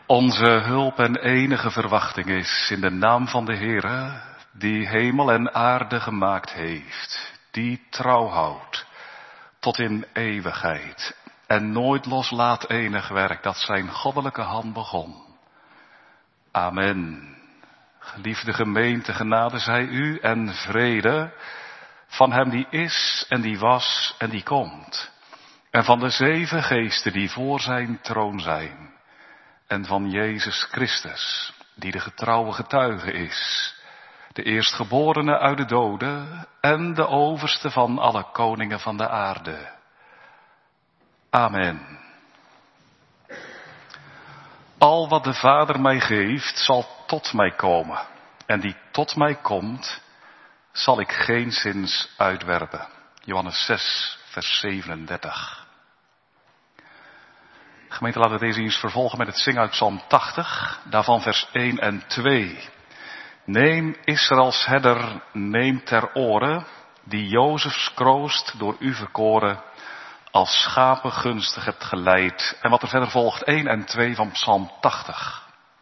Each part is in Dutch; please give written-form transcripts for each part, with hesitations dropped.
Onze hulp en enige verwachting is in de naam van de Heere, die hemel en aarde gemaakt heeft, die trouw houdt tot in eeuwigheid en nooit loslaat enig werk dat zijn goddelijke hand begon. Amen. Geliefde gemeente, genade zij u en vrede van hem die is en die was en die komt. En van de 7 geesten die voor zijn troon zijn. En van Jezus Christus, die de getrouwe getuige is. De eerstgeborene uit de doden en de overste van alle koningen van de aarde. Amen. Al wat de Vader mij geeft, zal tot mij komen. En die tot mij komt, zal ik geenszins uitwerpen. Johannes 6, vers 37. Gemeente, laten we deze eens vervolgen met het zingen uit Psalm 80, daarvan vers 1 en 2. Neem Israëls herder, neem ter oren, die Jozefs kroost door u verkoren, als schapen gunstig hebt geleid. En wat er verder volgt, 1 en 2 van Psalm 80.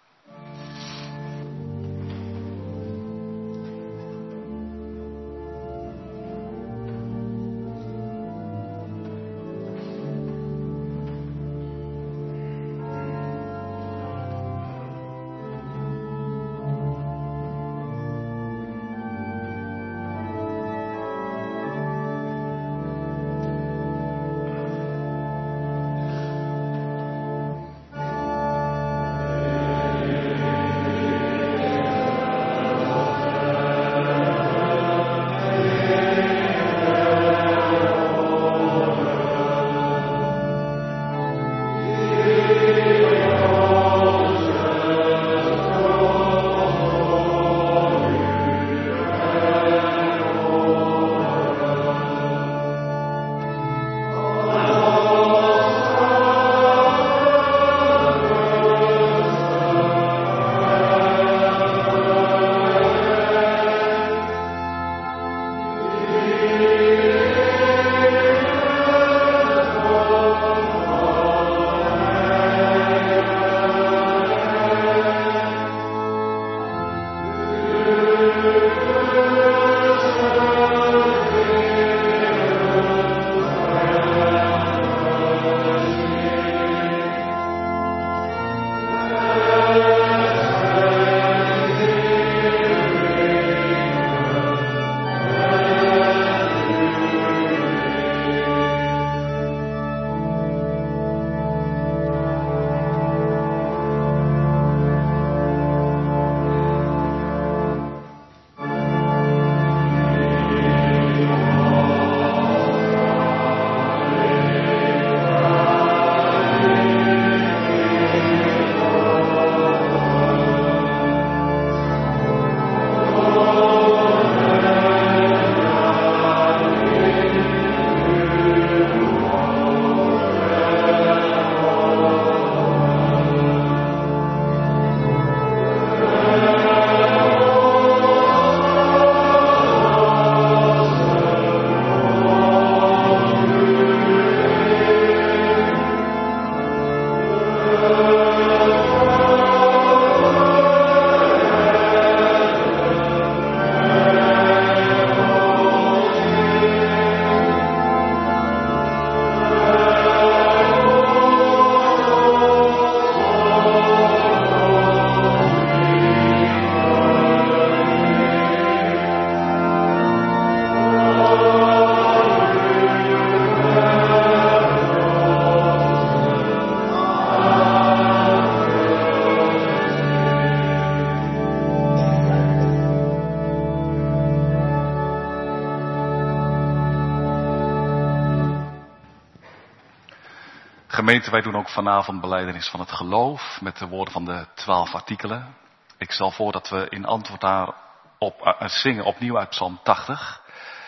Gemeente, wij doen ook vanavond belijdenis van het geloof met de woorden van de 12 artikelen. Ik stel voor dat we in antwoord daarop zingen opnieuw uit Psalm 80.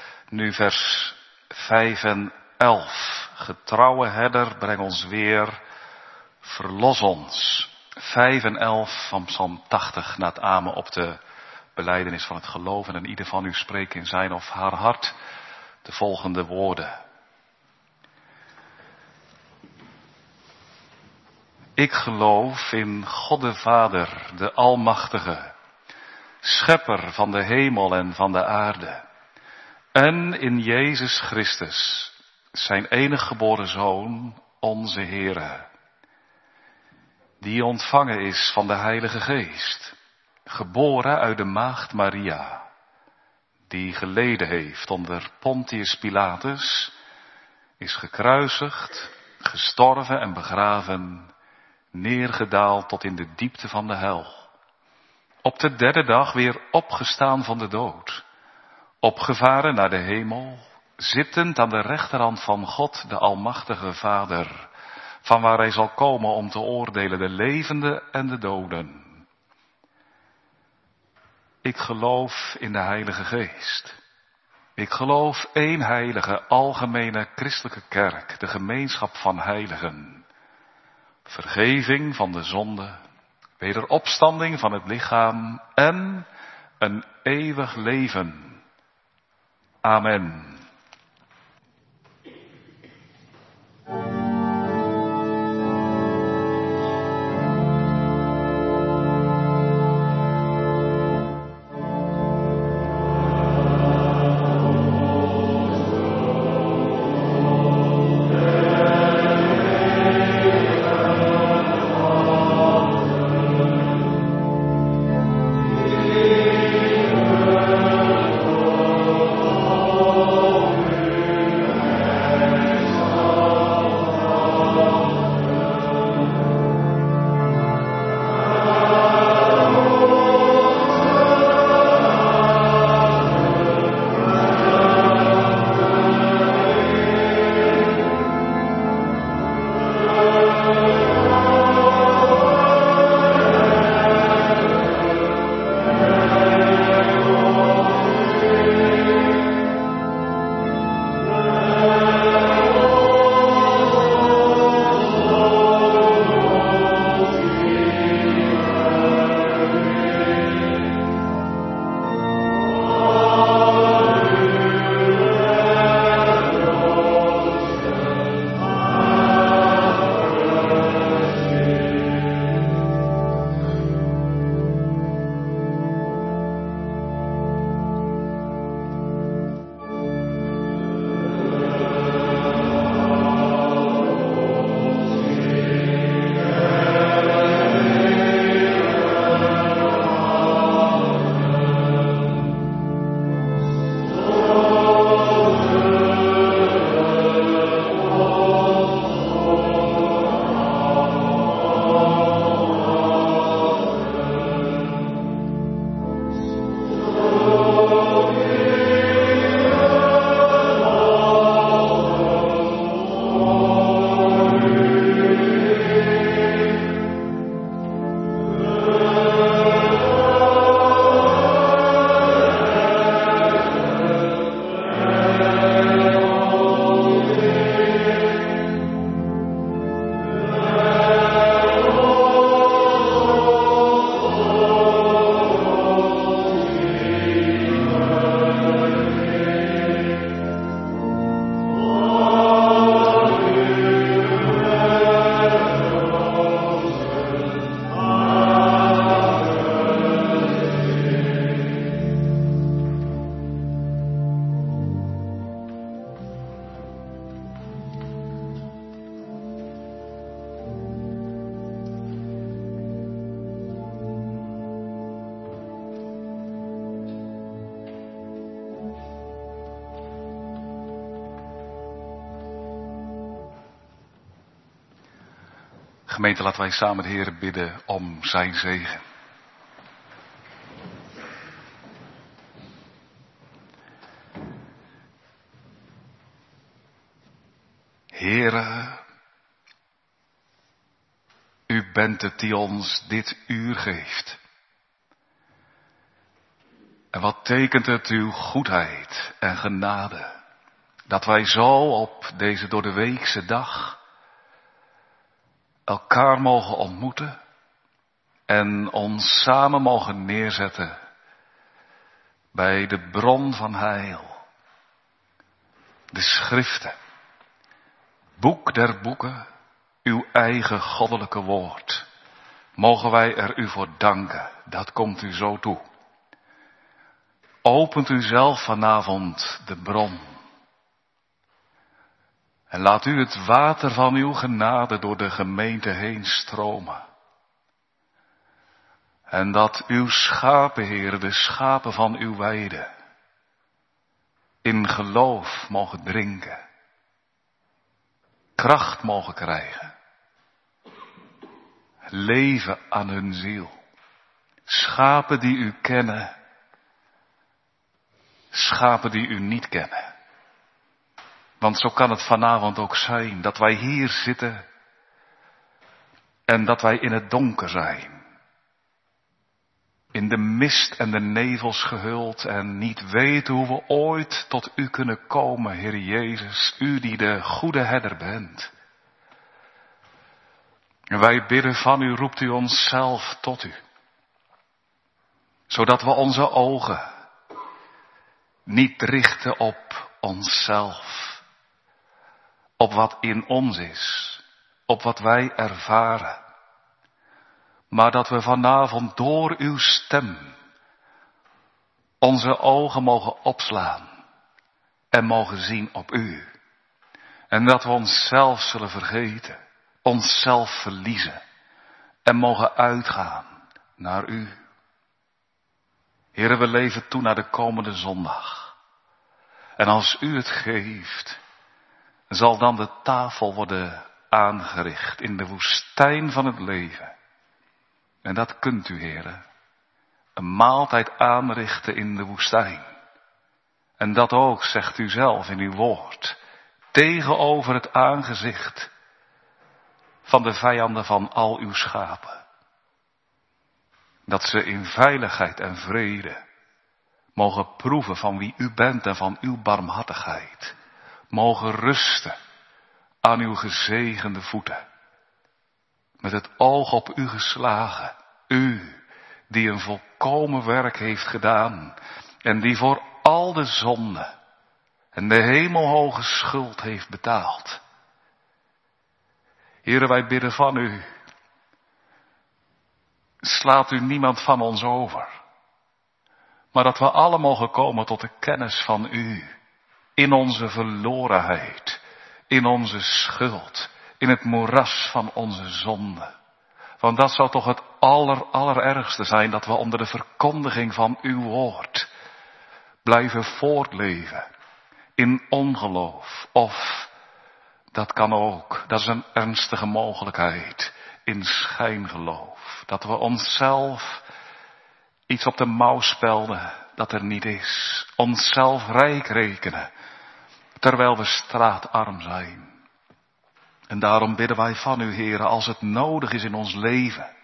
Nu vers 5 en 11. Getrouwe herder, breng ons weer, verlos ons. 5 en 11 van Psalm 80 na het amen op de belijdenis van het geloof. En ieder van u spreekt in zijn of haar hart de volgende woorden. Ik geloof in God de Vader, de Almachtige, Schepper van de hemel en van de aarde. En in Jezus Christus, zijn enige geboren Zoon, onze Heere. Die ontvangen is van de Heilige Geest, geboren uit de maagd Maria. Die geleden heeft onder Pontius Pilatus, is gekruisigd, gestorven en begraven, neergedaald tot in de diepte van de hel. Op de derde dag weer opgestaan van de dood, opgevaren naar de hemel, zittend aan de rechterhand van God, de Almachtige Vader, van waar hij zal komen om te oordelen de levenden en de doden. Ik geloof in de Heilige Geest. Ik geloof één heilige, algemene christelijke kerk, de gemeenschap van heiligen. Vergeving van de zonde, wederopstanding van het lichaam en een eeuwig leven. Amen. Gemeente, laten wij samen de Heer bidden om zijn zegen. Heere, u bent het die ons dit uur geeft. En wat tekent het uw goedheid en genade, dat wij zo op deze door de weekse dag elkaar mogen ontmoeten en ons samen mogen neerzetten bij de bron van heil, de schriften, boek der boeken, uw eigen goddelijke woord. Mogen wij er u voor danken, dat komt u zo toe. Opent u zelf vanavond de bron. En laat u het water van uw genade door de gemeente heen stromen. En dat uw schapen, Heer, de schapen van uw weide, in geloof mogen drinken. Kracht mogen krijgen. Leven aan hun ziel. Schapen die u kennen. Schapen die u niet kennen. Want zo kan het vanavond ook zijn dat wij hier zitten en dat wij in het donker zijn. In de mist en de nevels gehuld en niet weten hoe we ooit tot u kunnen komen, Heer Jezus, u die de goede herder bent. En wij bidden van u, roept u onszelf tot u. Zodat we onze ogen niet richten op onszelf. Op wat in ons is. Op wat wij ervaren. Maar dat we vanavond door uw stem onze ogen mogen opslaan. En mogen zien op u. En dat we onszelf zullen vergeten. Onszelf verliezen. En mogen uitgaan naar u. Heere, we leven toe naar de komende zondag. En als u het geeft, zal dan de tafel worden aangericht in de woestijn van het leven. En dat kunt u, Heere. Een maaltijd aanrichten in de woestijn. En dat ook, zegt u zelf in uw woord, tegenover het aangezicht van de vijanden van al uw schapen. Dat ze in veiligheid en vrede mogen proeven van wie u bent en van uw barmhartigheid. Mogen rusten aan uw gezegende voeten. Met het oog op u geslagen. U die een volkomen werk heeft gedaan. En die voor al de zonde en de hemelhoge schuld heeft betaald. Heere, wij bidden van u. Slaat u niemand van ons over. Maar dat we alle mogen komen tot de kennis van u. In onze verlorenheid. In onze schuld. In het moeras van onze zonde. Want dat zou toch het allerergste zijn. Dat we onder de verkondiging van uw woord blijven voortleven. In ongeloof. Of, dat kan ook. Dat is een ernstige mogelijkheid. In schijngeloof. Dat we onszelf iets op de mouw spelden dat er niet is. Onszelf rijk rekenen. Terwijl we straatarm zijn. En daarom bidden wij van u, Heere, als het nodig is in ons leven.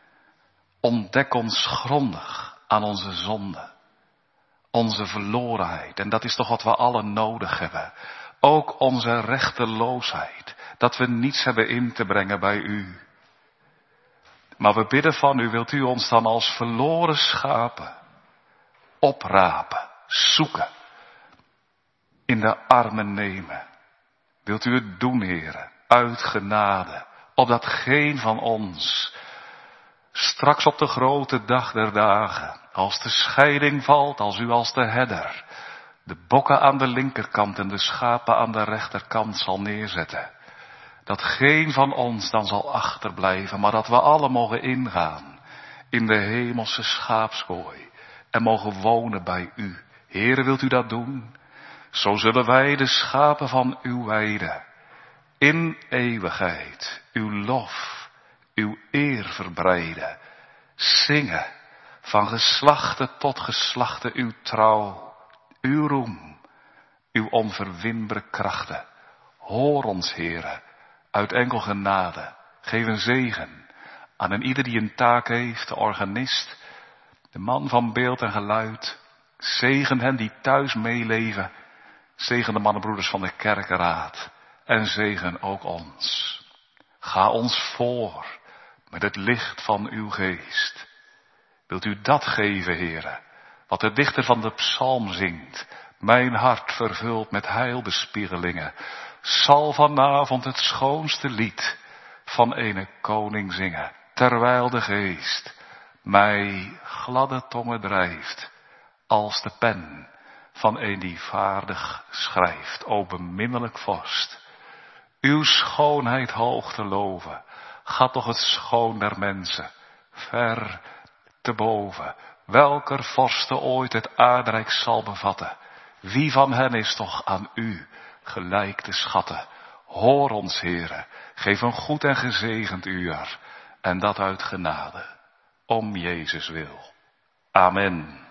Ontdek ons grondig aan onze zonde. Onze verlorenheid. En dat is toch wat we allen nodig hebben. Ook onze rechteloosheid. Dat we niets hebben in te brengen bij u. Maar we bidden van u, wilt u ons dan als verloren schapen oprapen, zoeken, in de armen nemen. Wilt u het doen, Heere, uit genade, opdat geen van ons straks op de grote dag der dagen, als de scheiding valt, als u als de herder, de bokken aan de linkerkant en de schapen aan de rechterkant zal neerzetten. Dat geen van ons dan zal achterblijven, maar dat we alle mogen ingaan in de hemelse schaapskooi en mogen wonen bij u. Heere, wilt u dat doen? Zo zullen wij de schapen van uw weide in eeuwigheid uw lof, uw eer verbreiden. Zingen van geslachte tot geslachte uw trouw, uw roem, uw onverwinbare krachten. Hoor ons, Heere, uit enkel genade. Geef een zegen aan een ieder die een taak heeft, de organist, de man van beeld en geluid. Zegen hen die thuis meeleven. Zegen de mannenbroeders van de kerkenraad. En zegen ook ons. Ga ons voor met het licht van uw geest. Wilt u dat geven, Heere, wat de dichter van de psalm zingt. Mijn hart vervuld met heilbespiegelingen. Zal vanavond het schoonste lied van ene koning zingen, terwijl de geest mij gladde tongen drijft, als de pen van een die vaardig schrijft. O beminnelijk vorst, uw schoonheid hoog te loven, gaat toch het schoon der mensen ver te boven. Welker vorste ooit het aardrijk zal bevatten, wie van hen is toch aan u gelijk te schatten? Hoor ons, Heere, geef een goed en gezegend uur, en dat uit genade, om Jezus wil. Amen.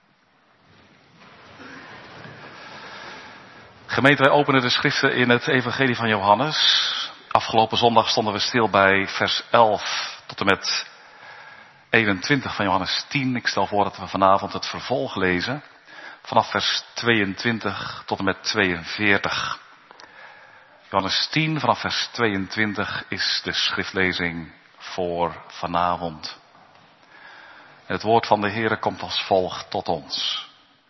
Gemeente, wij openen de schriften in het evangelie van Johannes. Afgelopen zondag stonden we stil bij vers 11 tot en met 21 van Johannes 10. Ik stel voor dat we vanavond het vervolg lezen. Vanaf vers 22 tot en met 42. Johannes 10 vanaf vers 22 is de schriftlezing voor vanavond. Het woord van de Heere komt als volgt tot ons.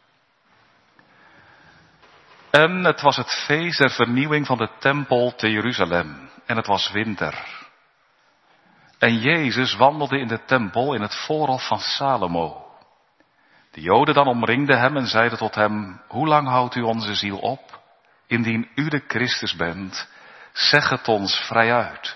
En het was het feest der vernieuwing van de tempel te Jeruzalem. En het was winter. En Jezus wandelde in de tempel in het voorhof van Salomo. De Joden dan omringden hem en zeiden tot hem: hoe lang houdt u onze ziel op? Indien u de Christus bent, zeg het ons vrijuit.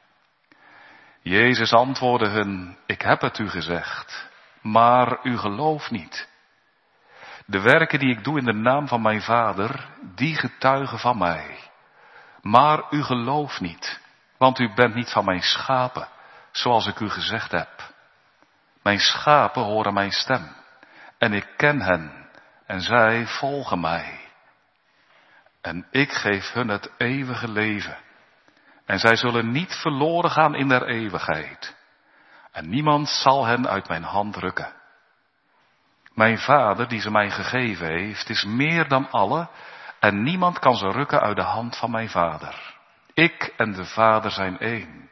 Jezus antwoordde hun: ik heb het u gezegd, maar u gelooft niet. De werken die ik doe in de naam van mijn Vader, die getuigen van mij. Maar u gelooft niet, want u bent niet van mijn schapen, zoals ik u gezegd heb. Mijn schapen horen mijn stem, en ik ken hen, en zij volgen mij. En ik geef hun het eeuwige leven, en zij zullen niet verloren gaan in der eeuwigheid. En niemand zal hen uit mijn hand rukken. Mijn Vader, die ze mij gegeven heeft, is meer dan alle, en niemand kan ze rukken uit de hand van mijn Vader. Ik en de Vader zijn één.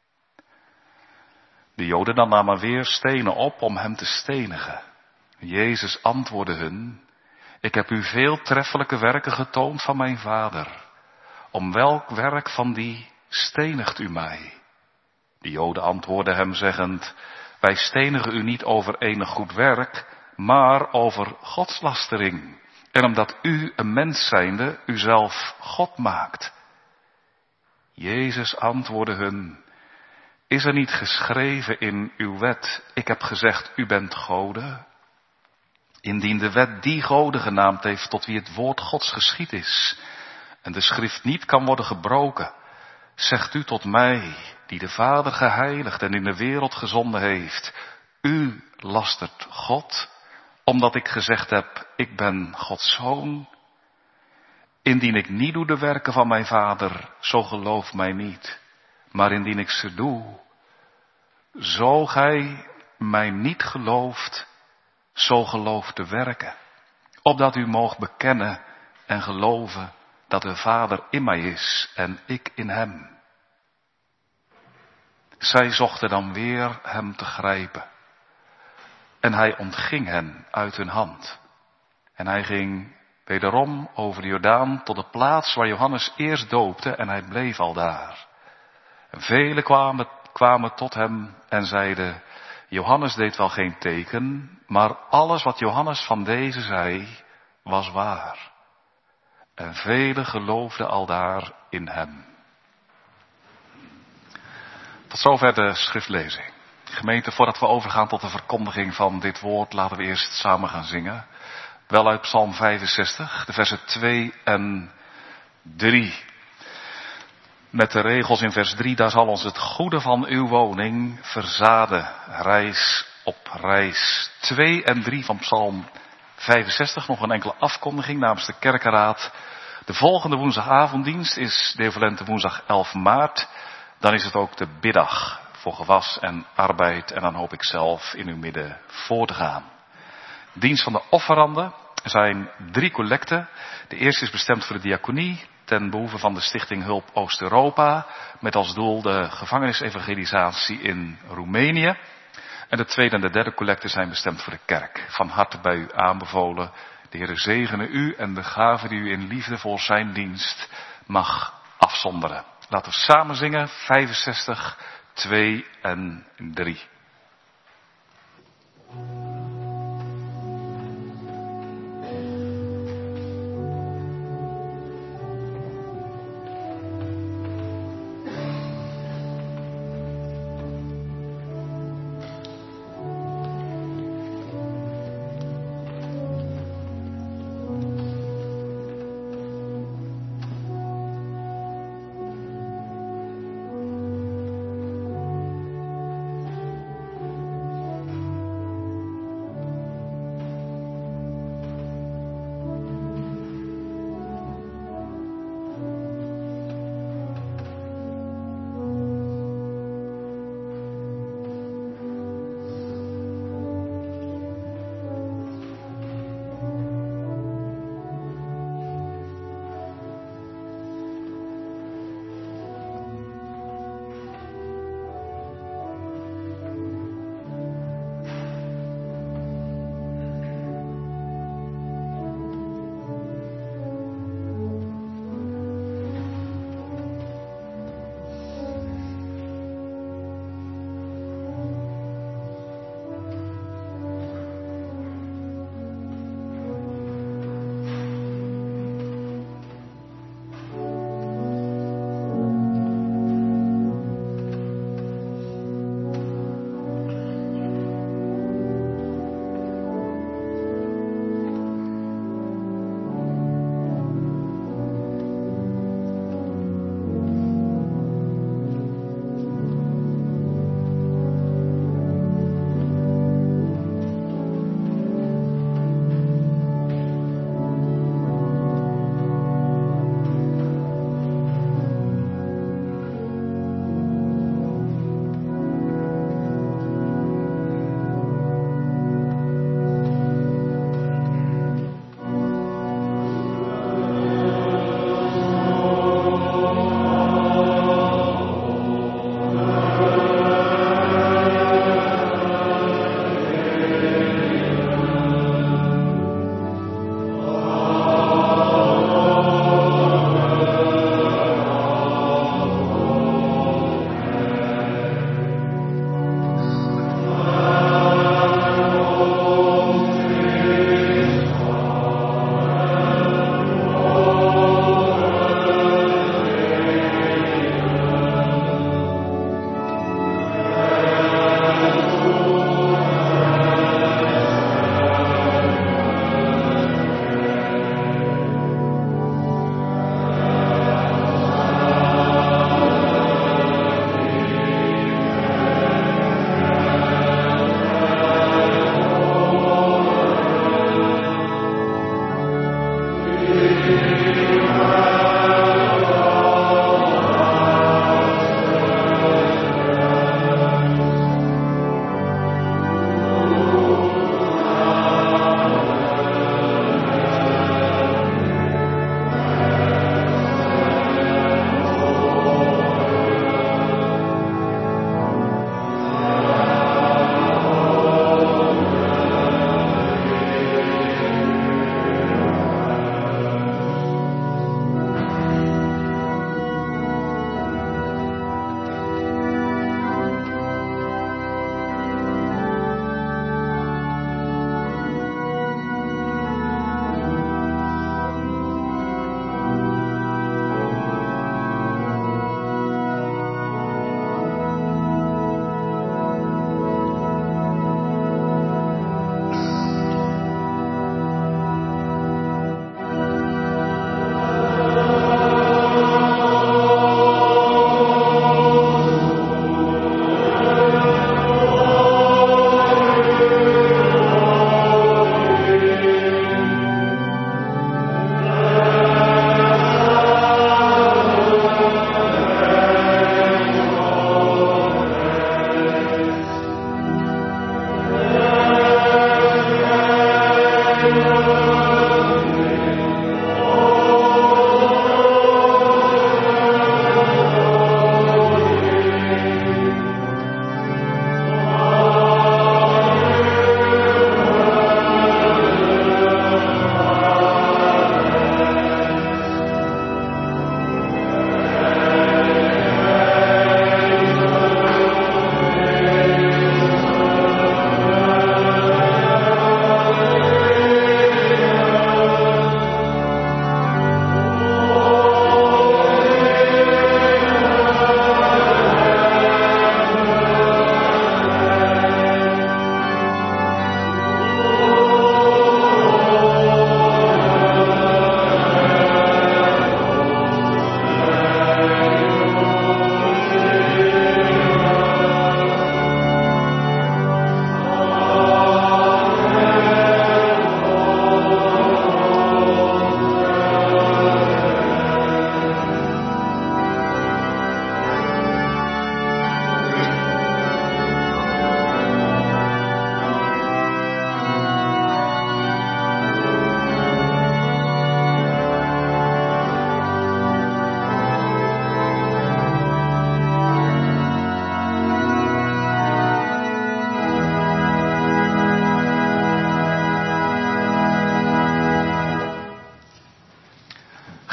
De Joden dan namen weer stenen op om hem te stenigen. Jezus antwoordde hun: ik heb u veel treffelijke werken getoond van mijn Vader. Om welk werk van die stenigt u mij? De Joden antwoordden hem zeggend: wij stenigen u niet over enig goed werk, maar over godslastering. En omdat u een mens zijnde uzelf God maakt. Jezus antwoordde hun: is er niet geschreven in uw wet: ik heb gezegd, u bent goden? Indien de wet die goden genaamd heeft tot wie het woord Gods geschied is, en de schrift niet kan worden gebroken, zegt u tot mij, die de Vader geheiligd en in de wereld gezonden heeft: u lastert God, omdat ik gezegd heb, ik ben Gods zoon? Indien ik niet doe de werken van mijn Vader, zo geloof mij niet. Maar indien ik ze doe, zo gij mij niet gelooft, zo geloof de werken. Opdat u moogt bekennen en geloven dat de Vader in mij is en ik in hem. Zij zochten dan weer hem te grijpen. En hij ontging hen uit hun hand. En hij ging wederom over de Jordaan tot de plaats waar Johannes eerst doopte, en hij bleef al daar. En velen kwamen tot hem en zeiden: Johannes deed wel geen teken, maar alles wat Johannes van deze zei, was waar. En velen geloofden aldaar in hem. Tot zover de schriftlezing. Gemeente, voordat we overgaan tot de verkondiging van dit woord, laten we eerst samen gaan zingen. Wel uit Psalm 65, de versen 2 en 3. Met de regels in vers 3, daar zal ons het goede van uw woning verzaden, reis op reis. 2 en 3 van Psalm 65, nog een enkele afkondiging namens de kerkenraad. De volgende woensdagavonddienst is Devalente woensdag 11 maart. Dan is het ook de biddag voor gewas en arbeid, en dan hoop ik zelf in uw midden voor te gaan. Dienst van de offeranden. Er zijn 3 collecten. De eerste is bestemd voor de diaconie, ten behoeve van de Stichting Hulp Oost-Europa, met als doel de gevangenisevangelisatie in Roemenië. En de tweede en de derde collecte zijn bestemd voor de kerk. Van harte bij u aanbevolen. De Heere zegene u en de gave die u in liefde voor zijn dienst mag afzonderen. Laten we samen zingen, 65, 2 en 3.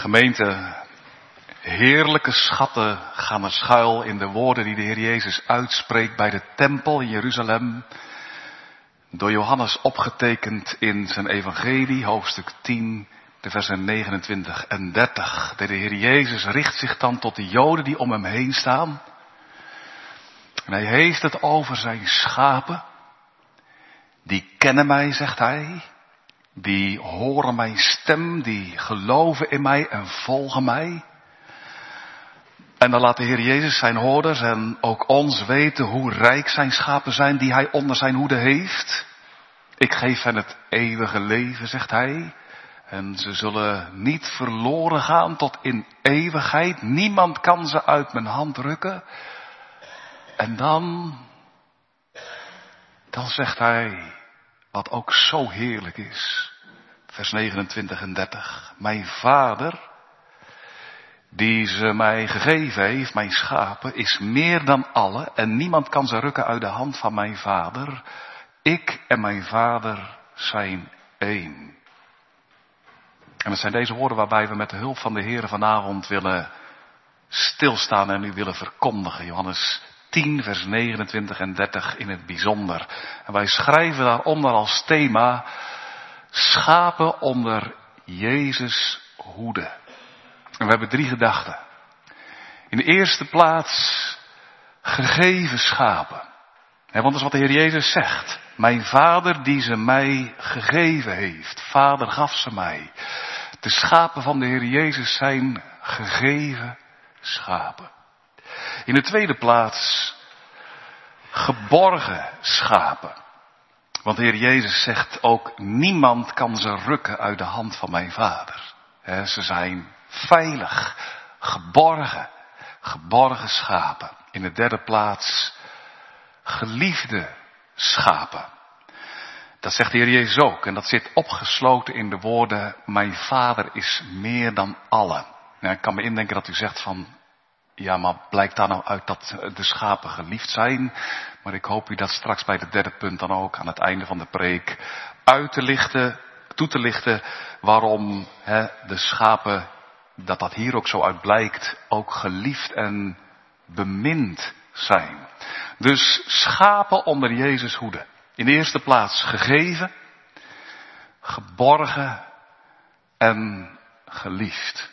Gemeente, heerlijke schatten gaan er schuil in de woorden die de Heer Jezus uitspreekt bij de tempel in Jeruzalem. Door Johannes opgetekend in zijn evangelie, hoofdstuk 10, de versen 29 en 30. De Heer Jezus richt zich dan tot de Joden die om hem heen staan. En hij heeft het over zijn schapen. Die kennen mij, zegt hij. Die horen mijn stem, die geloven in mij en volgen mij. En dan laat de Heer Jezus zijn hoorders en ook ons weten hoe rijk zijn schapen zijn die hij onder zijn hoede heeft. Ik geef hen het eeuwige leven, zegt hij. En ze zullen niet verloren gaan tot in eeuwigheid. Niemand kan ze uit mijn hand rukken. En dan zegt hij, wat ook zo heerlijk is. Vers 29 en 30. Mijn Vader, die ze mij gegeven heeft, mijn schapen, is meer dan alle. En niemand kan ze rukken uit de hand van mijn Vader. Ik en mijn Vader zijn één. En het zijn deze woorden waarbij we met de hulp van de Heer vanavond willen stilstaan en u willen verkondigen. Johannes 10, vers 29 en 30 in het bijzonder. En wij schrijven daaronder als thema schapen onder Jezus hoede. En we hebben 3 gedachten. In de eerste plaats gegeven schapen. Want dat is wat de Heer Jezus zegt. Mijn Vader die ze mij gegeven heeft. Vader gaf ze mij. De schapen van de Heer Jezus zijn gegeven schapen. In de tweede plaats geborgen schapen. Want de Heer Jezus zegt ook, niemand kan ze rukken uit de hand van mijn Vader. Ze zijn veilig, geborgen schapen. In de derde plaats geliefde schapen. Dat zegt de Heer Jezus ook. En dat zit opgesloten in de woorden, mijn Vader is meer dan allen. Nou, ik kan me indenken dat u zegt van, ja, maar blijkt daar nou uit dat de schapen geliefd zijn? Maar ik hoop u dat straks bij het derde punt dan ook aan het einde van de preek toe te lichten waarom de schapen, dat hier ook zo uit blijkt, ook geliefd en bemind zijn. Dus schapen onder Jezus hoede. In de eerste plaats gegeven, geborgen en geliefd.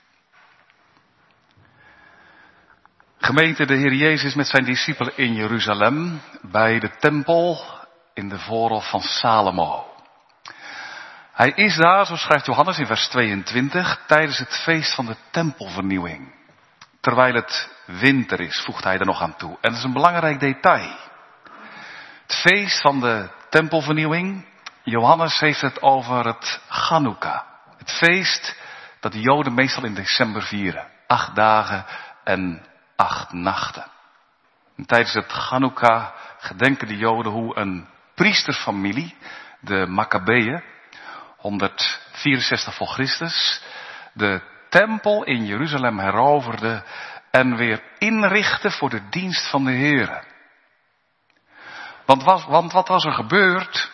Gemeente, de Heer Jezus met zijn discipelen in Jeruzalem, bij de tempel in de voorhof van Salomo. Hij is daar, zo schrijft Johannes in vers 22, tijdens het feest van de tempelvernieuwing. Terwijl het winter is, voegt hij er nog aan toe. En dat is een belangrijk detail. Het feest van de tempelvernieuwing, Johannes heeft het over het Chanukka. Het feest dat de Joden meestal in december vieren. 8 dagen en 8 nachten. En tijdens het Chanukka gedenken de Joden hoe een priesterfamilie, de Maccabeeën, 164 voor Christus, de tempel in Jeruzalem heroverde en weer inrichtte voor de dienst van de Heere. Want wat was er gebeurd?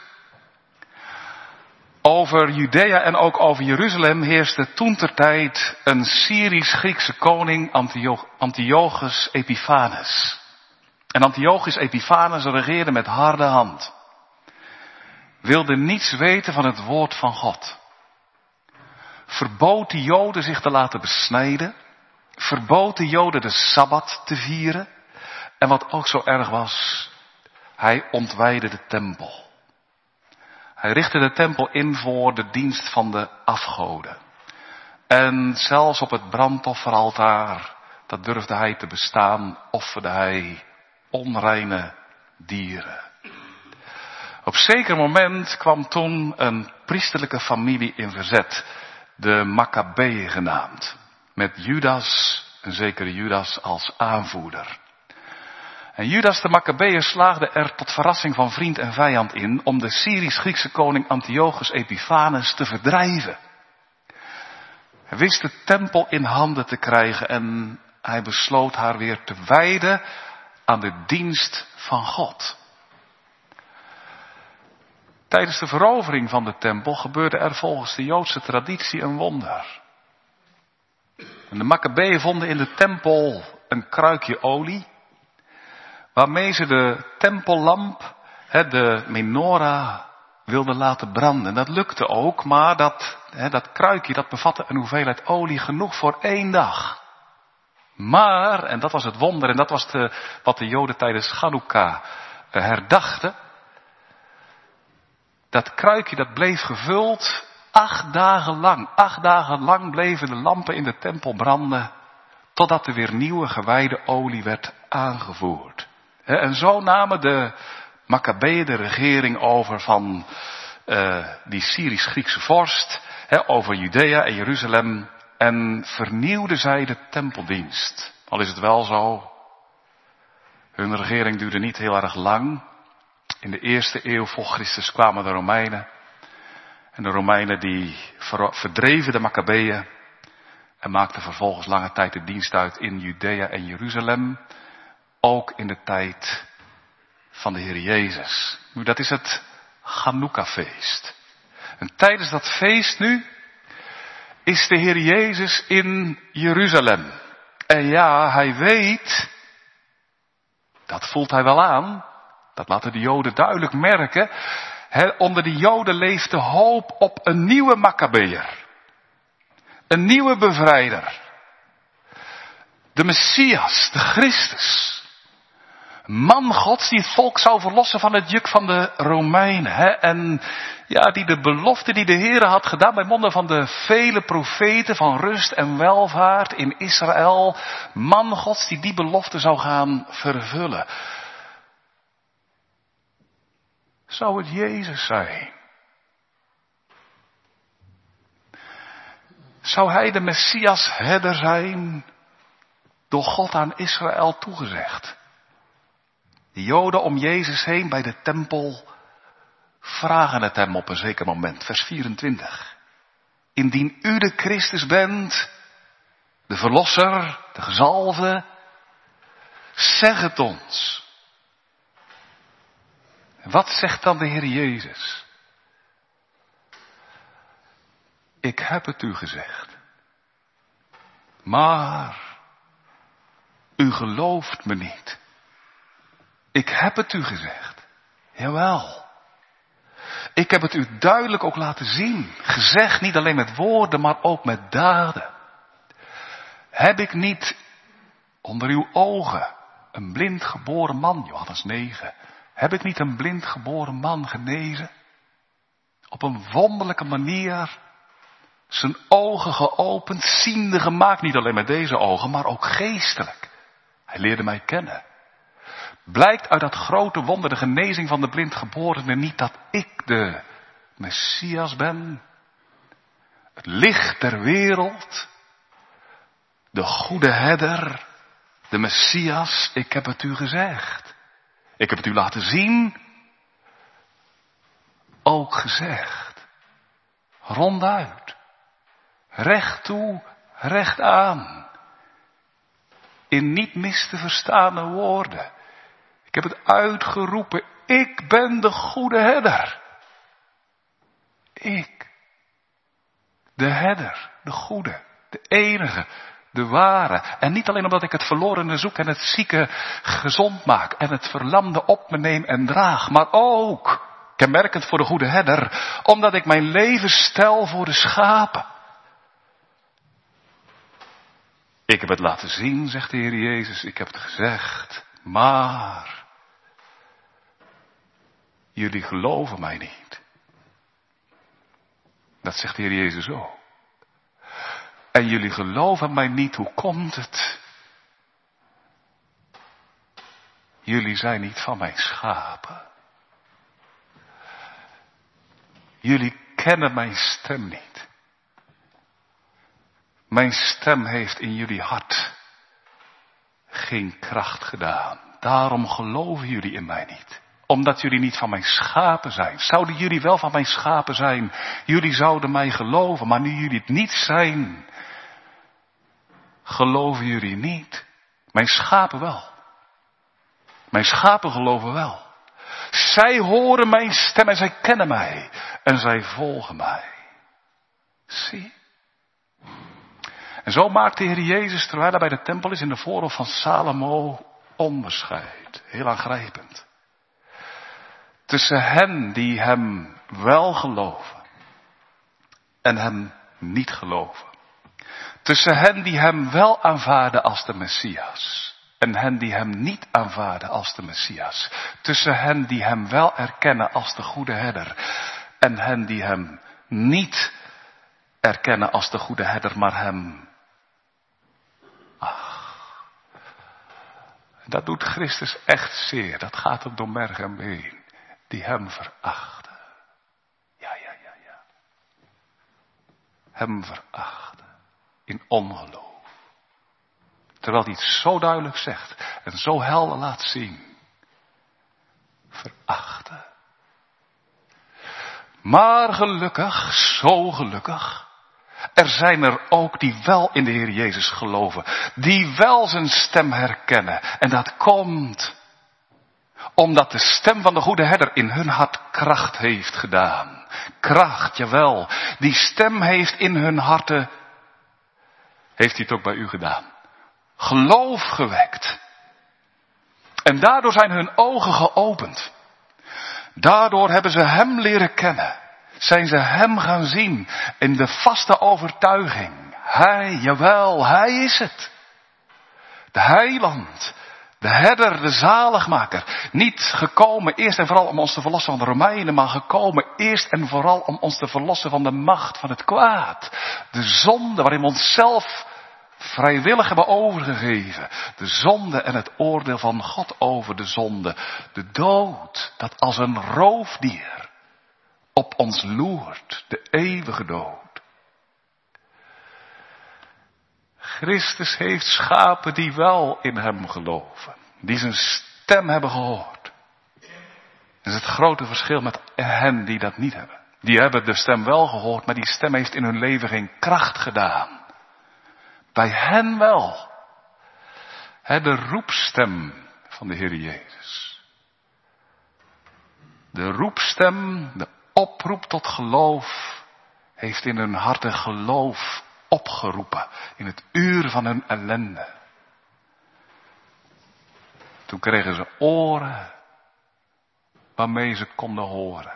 Over Judea en ook over Jeruzalem heerste toentertijd een Syrisch-Griekse koning, Antiochus Epiphanes. En Antiochus Epiphanes regeerde met harde hand. Wilde niets weten van het woord van God. Verbood de Joden zich te laten besnijden. Verbood de Joden de Sabbat te vieren. En wat ook zo erg was, hij ontwijdde de tempel. Hij richtte de tempel in voor de dienst van de afgoden. En zelfs op het brandofferaltaar, dat durfde hij te bestaan, offerde hij onreine dieren. Op zeker moment kwam toen een priesterlijke familie in verzet, de Maccabeeën genaamd, met Judas, een zekere Judas als aanvoerder. En Judas de Maccabeeër slaagde er tot verrassing van vriend en vijand in om de Syrisch-Griekse koning Antiochus Epiphanes te verdrijven. Hij wist de tempel in handen te krijgen en hij besloot haar weer te wijden aan de dienst van God. Tijdens de verovering van de tempel gebeurde er volgens de Joodse traditie een wonder. En de Makkabeeën vonden in de tempel een kruikje olie, waarmee ze de tempellamp, de menorah, wilden laten branden. En dat lukte ook, maar dat kruikje dat bevatte een hoeveelheid olie genoeg voor 1 dag. Maar, en dat was het wonder, en dat was wat de Joden tijdens Chanukka herdachten. Dat kruikje dat bleef gevuld 8 dagen lang. 8 dagen lang bleven de lampen in de tempel branden, totdat er weer nieuwe gewijde olie werd aangevoerd. En zo namen de Makkabeeën de regering over van die Syrisch-Griekse vorst, over Judea en Jeruzalem, en vernieuwden zij de tempeldienst. Al is het wel zo, hun regering duurde niet heel erg lang. In de 1e eeuw voor Christus kwamen de Romeinen. En de Romeinen die verdreven de Makkabeeën en maakten vervolgens lange tijd de dienst uit in Judea en Jeruzalem. Ook in de tijd van de Heer Jezus. Nu, dat is het Chanukka-feest. En tijdens dat feest nu is de Heer Jezus in Jeruzalem. En ja, hij weet, dat voelt hij wel aan, dat laten de Joden duidelijk merken. Onder de Joden leeft de hoop op een nieuwe Makkabeër. Een nieuwe bevrijder. De Messias, de Christus. Man Gods die het volk zou verlossen van het juk van de Romeinen. En ja, die de belofte die de Heer had gedaan bij monden van de vele profeten van rust en welvaart in Israël. Man Gods die belofte zou gaan vervullen. Zou het Jezus zijn? Zou hij de Messias herder zijn, door God aan Israël toegezegd? De Joden om Jezus heen bij de tempel vragen het hem op een zeker moment. Vers 24. Indien u de Christus bent, de Verlosser, de gezalfde, zeg het ons. Wat zegt dan de Heer Jezus? Ik heb het u gezegd. Maar u gelooft me niet. Ik heb het u gezegd. Jawel. Ik heb het u duidelijk ook laten zien. Gezegd niet alleen met woorden, maar ook met daden. Heb ik niet onder uw ogen een blind geboren man, Johannes 9. Heb ik niet een blind geboren man genezen? Op een wonderlijke manier. Zijn ogen geopend, ziende gemaakt. Niet alleen met deze ogen, maar ook geestelijk. Hij leerde mij kennen. Blijkt uit dat grote wonder, de genezing van de blindgeborene, niet dat ik de Messias ben. Het licht der wereld. De goede herder. De Messias. Ik heb het u gezegd. Ik heb het u laten zien. Ook gezegd. Ronduit. Recht toe, recht aan. In niet mis te verstaande woorden. Ik heb het uitgeroepen. Ik ben de goede herder. Ik. De herder. De goede. De enige. De ware. En niet alleen omdat ik het verlorene zoek en het zieke gezond maak. En het verlamde op me neem en draag. Maar ook, kenmerkend voor de goede herder, omdat ik mijn leven stel voor de schapen. Ik heb het laten zien, zegt de Heer Jezus. Ik heb het gezegd. Maar jullie geloven mij niet. Dat zegt de Heer Jezus ook. En jullie geloven mij niet, hoe komt het? Jullie zijn niet van mijn schapen. Jullie kennen mijn stem niet. Mijn stem heeft in jullie hart geen kracht gedaan. Daarom geloven jullie in mij niet. Omdat jullie niet van mijn schapen zijn. Zouden jullie wel van mijn schapen zijn? Jullie zouden mij geloven, maar nu jullie het niet zijn, geloven jullie niet. Mijn schapen wel. Mijn schapen geloven wel. Zij horen mijn stem en zij kennen mij. En zij volgen mij. Zie. En zo maakt de Heer Jezus, terwijl hij bij de tempel is in de voorhof van Salomo, onderscheid. Heel aangrijpend. Tussen hen die hem wel geloven en hem niet geloven. Tussen hen die hem wel aanvaarden als de Messias en hen die hem niet aanvaarden als de Messias. Tussen hen die hem wel erkennen als de goede herder en hen die hem niet erkennen als de goede herder, maar hem... Dat doet Christus echt zeer. Dat gaat hem door merg en been. Die hem verachten. Ja. Hem verachten. In ongeloof. Terwijl hij het zo duidelijk zegt. En zo helder laat zien. Verachten. Maar gelukkig, zo gelukkig. Er zijn er ook die wel in de Heer Jezus geloven. Die wel zijn stem herkennen. En dat komt omdat de stem van de goede herder in hun hart kracht heeft gedaan. Kracht, jawel. Die stem heeft in hun harten, heeft hij het ook bij u gedaan. Geloof gewekt. En daardoor zijn hun ogen geopend. Daardoor hebben ze hem leren kennen. Zijn ze hem gaan zien in de vaste overtuiging. Hij, jawel, hij is het. De heiland, de herder, de zaligmaker. Niet gekomen eerst en vooral om ons te verlossen van de Romeinen, maar gekomen eerst en vooral om ons te verlossen van de macht van het kwaad. De zonde waarin we onszelf vrijwillig hebben overgegeven. De zonde en het oordeel van God over de zonde. De dood, dat als een roofdier op ons loert, de eeuwige dood. Christus heeft schapen die wel in hem geloven. Die zijn stem hebben gehoord. Dat is het grote verschil met hen die dat niet hebben. Die hebben de stem wel gehoord, maar die stem heeft in hun leven geen kracht gedaan. Bij hen wel. De roepstem van de Heer Jezus. De roepstem, de oproep tot geloof, heeft in hun harten geloof opgeroepen. In het uur van hun ellende. Toen kregen ze oren waarmee ze konden horen.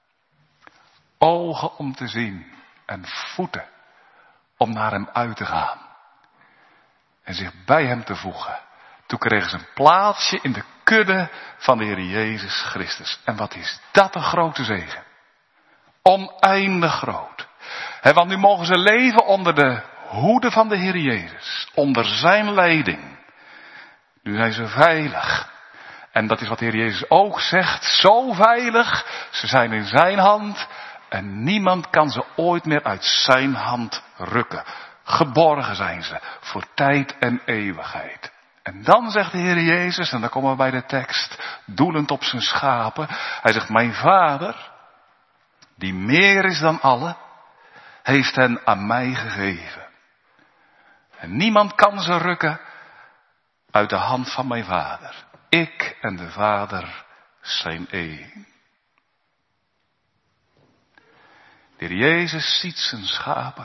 Ogen om te zien en voeten om naar hem uit te gaan. En zich bij hem te voegen. Toen kregen ze een plaatsje in de kudde van de Heer Jezus Christus. En wat is dat een grote zegen. Oneindig groot. Want nu mogen ze leven onder de hoede van de Heer Jezus. Onder zijn leiding. Nu zijn ze veilig. En dat is wat de Heer Jezus ook zegt. Zo veilig. Ze zijn in zijn hand. En niemand kan ze ooit meer uit zijn hand rukken. Geborgen zijn ze. Voor tijd en eeuwigheid. En dan zegt de Heer Jezus. En dan komen we bij de tekst. Doelend op zijn schapen. Hij zegt, mijn Vader, die meer is dan allen, heeft hen aan mij gegeven. En niemand kan ze rukken uit de hand van mijn Vader. Ik en de Vader zijn één. De Heer Jezus ziet zijn schapen.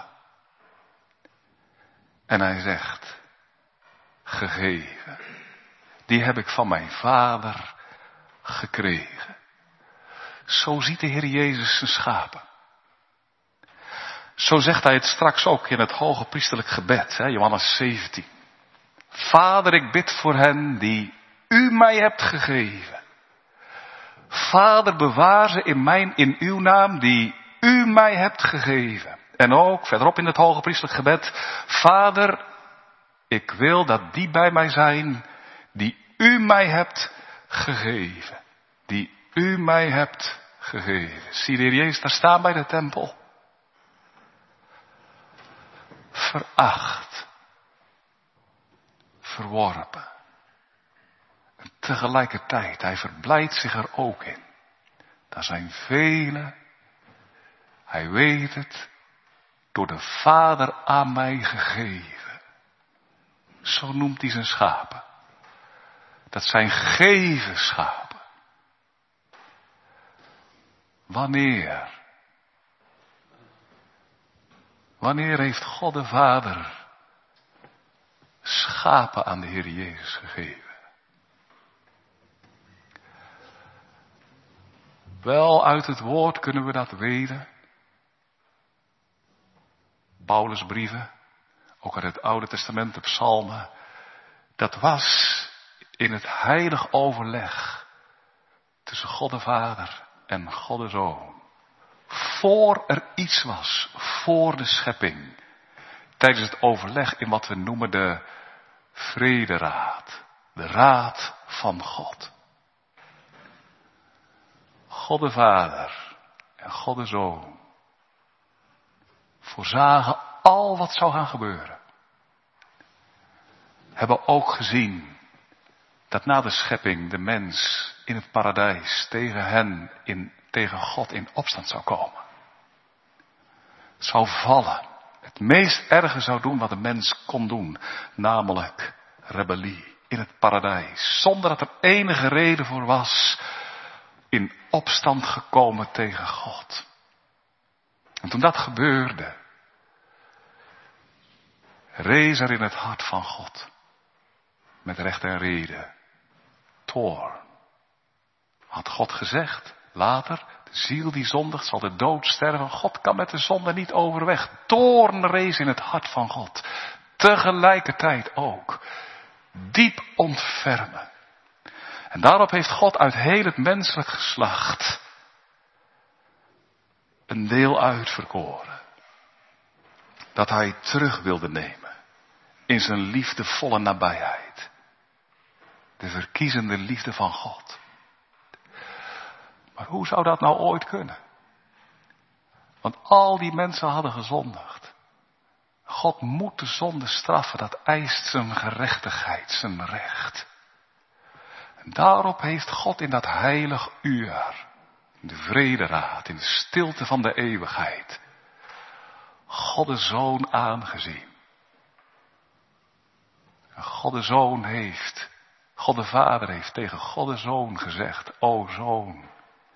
En hij zegt, gegeven. Die heb ik van mijn Vader gekregen. Zo ziet de Heer Jezus zijn schapen. Zo zegt hij het straks ook in het hoge priesterlijk gebed, Johannes 17. Vader, ik bid voor hen die u mij hebt gegeven. Vader, bewaar ze in uw naam die u mij hebt gegeven. En ook verderop in het hoge priesterlijk gebed. Vader, ik wil dat die bij mij zijn die u mij hebt gegeven. Die u mij hebt gegeven. Zie de Heer Jezus daar staan bij de tempel. Veracht. Verworpen. En tegelijkertijd, hij verblijdt zich er ook in. Daar zijn velen. Hij weet het. Door de Vader aan mij gegeven. Zo noemt hij zijn schapen. Dat zijn gegeven schapen. Wanneer heeft God de Vader schapen aan de Heer Jezus gegeven. Wel, uit het woord kunnen we dat weten. Paulus' brieven, ook uit het Oude Testament, de psalmen. Dat was in het heilig overleg tussen God de Vader en God de Zoon. Voor er iets was, voor de schepping. Tijdens het overleg in wat we noemen de Vrederaad. De Raad van God. God de Vader en God de Zoon voorzagen al wat zou gaan gebeuren. Hebben ook gezien dat na de schepping de mens in het paradijs tegen God in opstand zou komen. Zou vallen. Het meest erge zou doen wat de mens kon doen. Namelijk rebellie in het paradijs. Zonder dat er enige reden voor was. In opstand gekomen tegen God. En toen dat gebeurde. Rees er in het hart van God. Met recht en reden. Toorn. Had God gezegd. Later. De ziel die zondigt zal de dood sterven. God kan met de zonde niet overweg. Toorn rees in het hart van God. Tegelijkertijd ook. Diep ontfermen. En daarop heeft God uit heel het menselijk geslacht een deel uitverkoren. Dat hij terug wilde nemen in zijn liefdevolle nabijheid. De verkiezende liefde van God. Maar hoe zou dat nou ooit kunnen? Want al die mensen hadden gezondigd. God moet de zonde straffen, dat eist zijn gerechtigheid, zijn recht. En daarop heeft God in dat heilig uur, in de vrederaad, in de stilte van de eeuwigheid, God de Zoon aangezien. En God de Zoon heeft, God de Vader heeft tegen God de Zoon gezegd, o Zoon,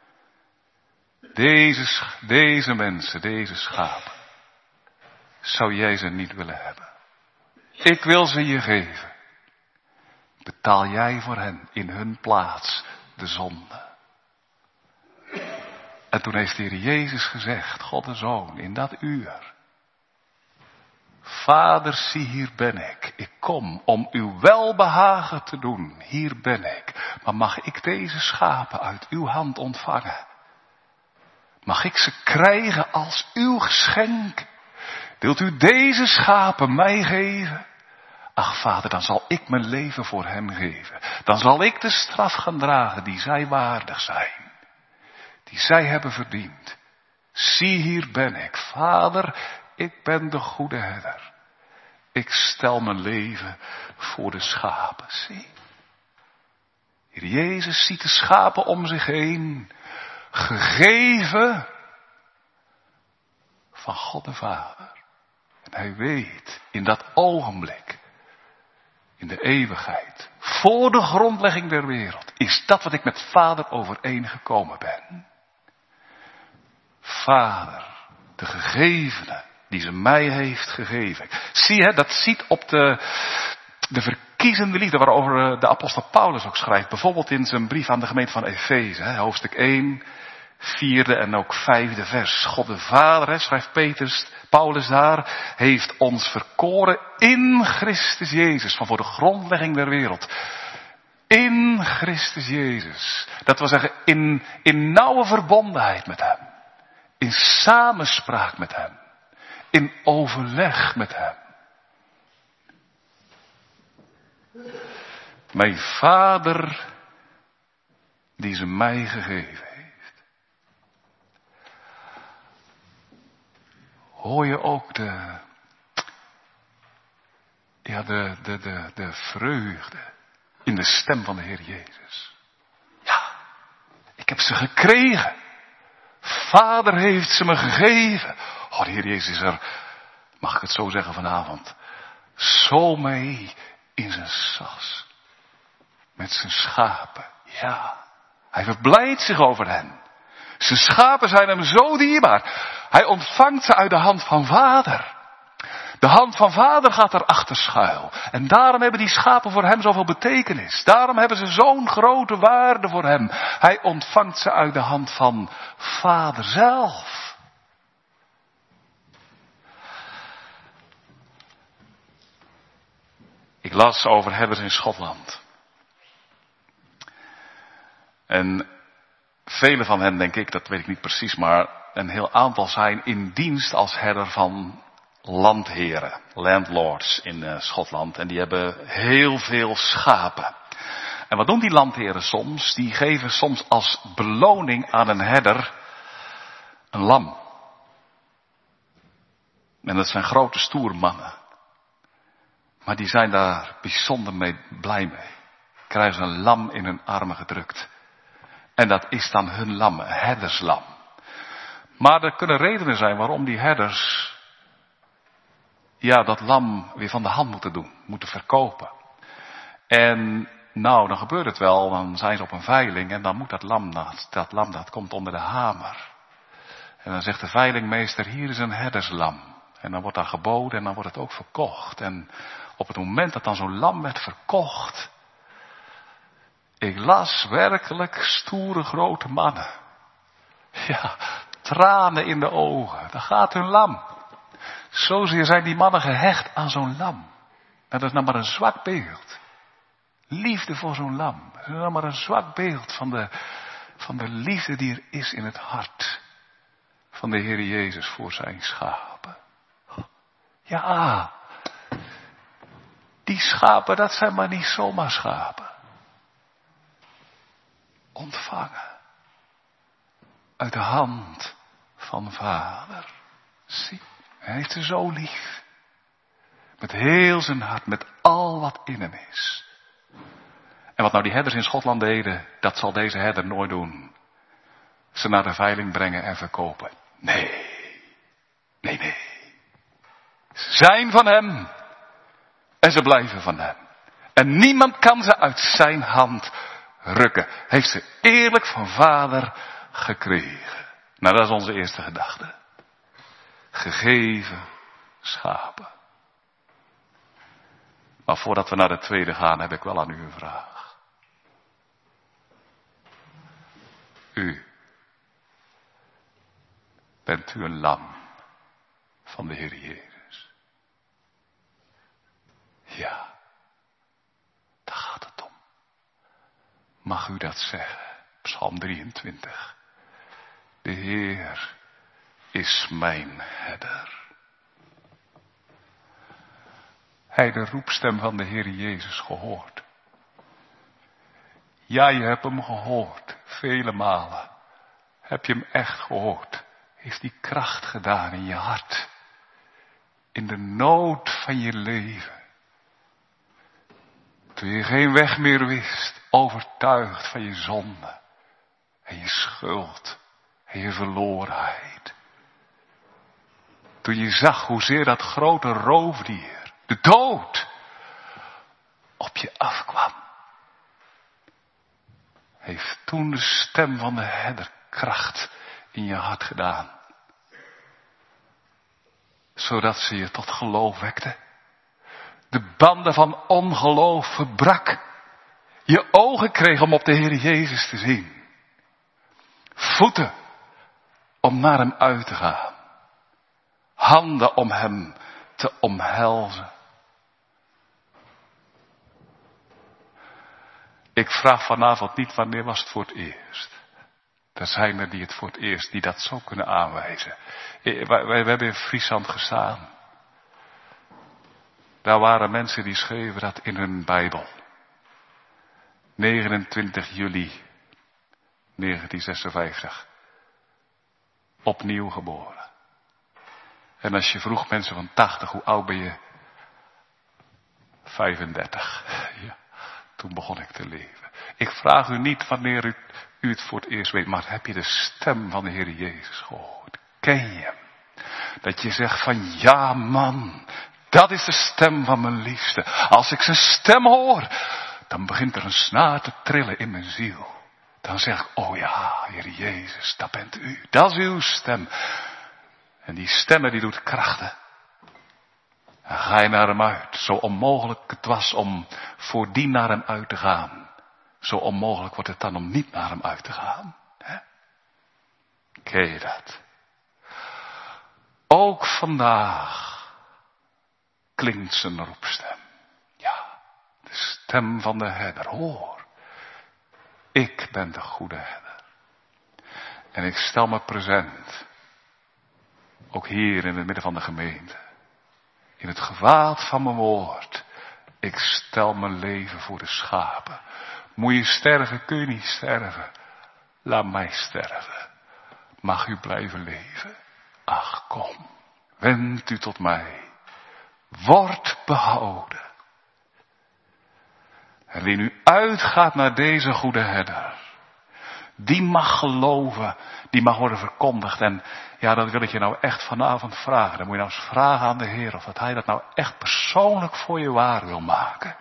deze mensen, deze schapen, zou jij ze niet willen hebben. Ik wil ze je geven. Betaal jij voor hen in hun plaats de zonde. En toen heeft de Heer Jezus gezegd, God de Zoon, in dat uur. Vader, zie, hier ben ik. Ik kom om uw welbehagen te doen. Hier ben ik. Maar mag ik deze schapen uit uw hand ontvangen? Mag ik ze krijgen als uw geschenk? Wilt u deze schapen mij geven? Ach, Vader, dan zal ik mijn leven voor hen geven. Dan zal ik de straf gaan dragen die zij waardig zijn. Die zij hebben verdiend. Zie, hier ben ik. Vader, ik ben de goede herder. Ik stel mijn leven voor de schapen. Zie. Heer Jezus ziet de schapen om zich heen. Gegeven van God de Vader. En hij weet in dat ogenblik, in de eeuwigheid, voor de grondlegging der wereld, is dat wat ik met Vader overeengekomen ben. Vader, de gegevene, die ze mij heeft gegeven. Zie je, dat ziet op de verkiezende liefde waarover de apostel Paulus ook schrijft. Bijvoorbeeld in zijn brief aan de gemeente van Efeze, hoofdstuk 1, 4e en ook 5e vers. God de Vader, schrijft Paulus daar, heeft ons verkoren in Christus Jezus, van voor de grondlegging der wereld. In Christus Jezus. Dat wil zeggen, in nauwe verbondenheid met hem. In samenspraak met hem. In overleg met hem. Mijn Vader, die ze mij gegeven heeft. Hoor je ook de vreugde in de stem van de Heer Jezus? Ja, ik heb ze gekregen. Vader heeft ze me gegeven. Oh, de Heer Jezus is er, mag ik het zo zeggen vanavond, zo mee in zijn sas. Met zijn schapen. Ja, hij verblijdt zich over hen. Zijn schapen zijn hem zo dierbaar. Hij ontvangt ze uit de hand van Vader. De hand van Vader gaat erachter schuil. En daarom hebben die schapen voor hem zoveel betekenis. Daarom hebben ze zo'n grote waarde voor hem. Hij ontvangt ze uit de hand van Vader zelf. Ik las over herders in Schotland. En vele van hen, denk ik, dat weet ik niet precies, maar een heel aantal zijn in dienst als herder van landheren, landlords in Schotland. En die hebben heel veel schapen. En wat doen die landheren soms? Die geven soms als beloning aan een herder een lam. En dat zijn grote stoere mannen. Maar die zijn daar bijzonder blij mee. Krijgen ze een lam in hun armen gedrukt. En dat is dan hun lam, een herderslam. Maar er kunnen redenen zijn waarom die herders dat lam weer van de hand moeten verkopen. En nou, dan gebeurt het wel, dan zijn ze op een veiling en dan moet dat lam dat komt onder de hamer. En dan zegt de veilingmeester, hier is een herderslam. En dan wordt daar geboden en dan wordt het ook verkocht. En op het moment dat dan zo'n lam werd verkocht, ik las werkelijk stoere grote mannen. Ja, tranen in de ogen. Daar gaat hun lam. Zozeer zijn die mannen gehecht aan zo'n lam. En dat is nou maar een zwak beeld. Liefde voor zo'n lam. Dat is nou maar een zwak beeld van de liefde die er is in het hart van de Heer Jezus voor zijn schapen. Ja, die schapen, dat zijn maar niet zomaar schapen. Ontvangen. Uit de hand van Vader. Zie, hij heeft ze zo lief. Met heel zijn hart, met al wat in hem is. En wat nou die herders in Schotland deden, dat zal deze herder nooit doen. Ze naar de veiling brengen en verkopen. Nee. Ze zijn van hem. En ze blijven van hem. En niemand kan ze uit zijn hand rukken. Heeft ze eerlijk van Vader gekregen. Nou, dat is onze eerste gedachte. Gegeven schapen. Maar voordat we naar de tweede gaan, heb ik wel aan u een vraag. U. Bent u een lam van de Heer Jezus? Ja. Daar gaat het om. Mag u dat zeggen? Psalm 23. De Heer is mijn herder. Hij de roepstem van de Heer Jezus gehoord. Ja, je hebt hem gehoord. Vele malen. Heb je hem echt gehoord. Heeft die kracht gedaan in je hart. In de nood van je leven. Toen je geen weg meer wist. Overtuigd van je zonde. En je schuld. En je verlorenheid. Toen je zag hoezeer dat grote roofdier, de dood, op je afkwam. Heeft toen de stem van de herder kracht in je hart gedaan. Zodat ze je tot geloof wekte. De banden van ongeloof verbrak. Je ogen kreeg om op de Heer Jezus te zien. Voeten om naar hem uit te gaan. Handen om hem te omhelzen. Ik vraag vanavond niet wanneer was het voor het eerst. Er zijn er die het voor het eerst, die dat zo kunnen aanwijzen. We hebben in Friesland gestaan. Daar waren mensen die schreven dat in hun Bijbel. 29 juli 1956. Opnieuw geboren. En als je vroeg mensen van 80, hoe oud ben je? 35. Ja, toen begon ik te leven. Ik vraag u niet wanneer u het voor het eerst weet, maar heb je de stem van de Heer Jezus gehoord? Ken je hem? Dat je zegt van ja man, dat is de stem van mijn liefste. Als ik zijn stem hoor, dan begint er een snaar te trillen in mijn ziel. Dan zeg ik, oh ja, Heer Jezus, dat bent u. Dat is uw stem. En die stemmen die doet krachten. En ga je naar hem uit. Zo onmogelijk het was om voordien naar hem uit te gaan. Zo onmogelijk wordt het dan om niet naar hem uit te gaan. Hè? Ken je dat? Ook vandaag klinkt zijn roepstem. Ja, de stem van de herder. Hoor, ik ben de goede herder. En ik stel me present. Ook hier in het midden van de gemeente. In het gewaad van mijn woord. Ik stel mijn leven voor de schapen. Moet je sterven, kun je niet sterven. Laat mij sterven. Mag u blijven leven. Ach, kom. Wend u tot mij. Word behouden. En wie nu uitgaat naar deze goede herder. Die mag geloven. Die mag worden verkondigd. En ja, dat wil ik je nou echt vanavond vragen. Dan moet je nou eens vragen aan de Heer. Of dat hij dat nou echt persoonlijk voor je waar wil maken.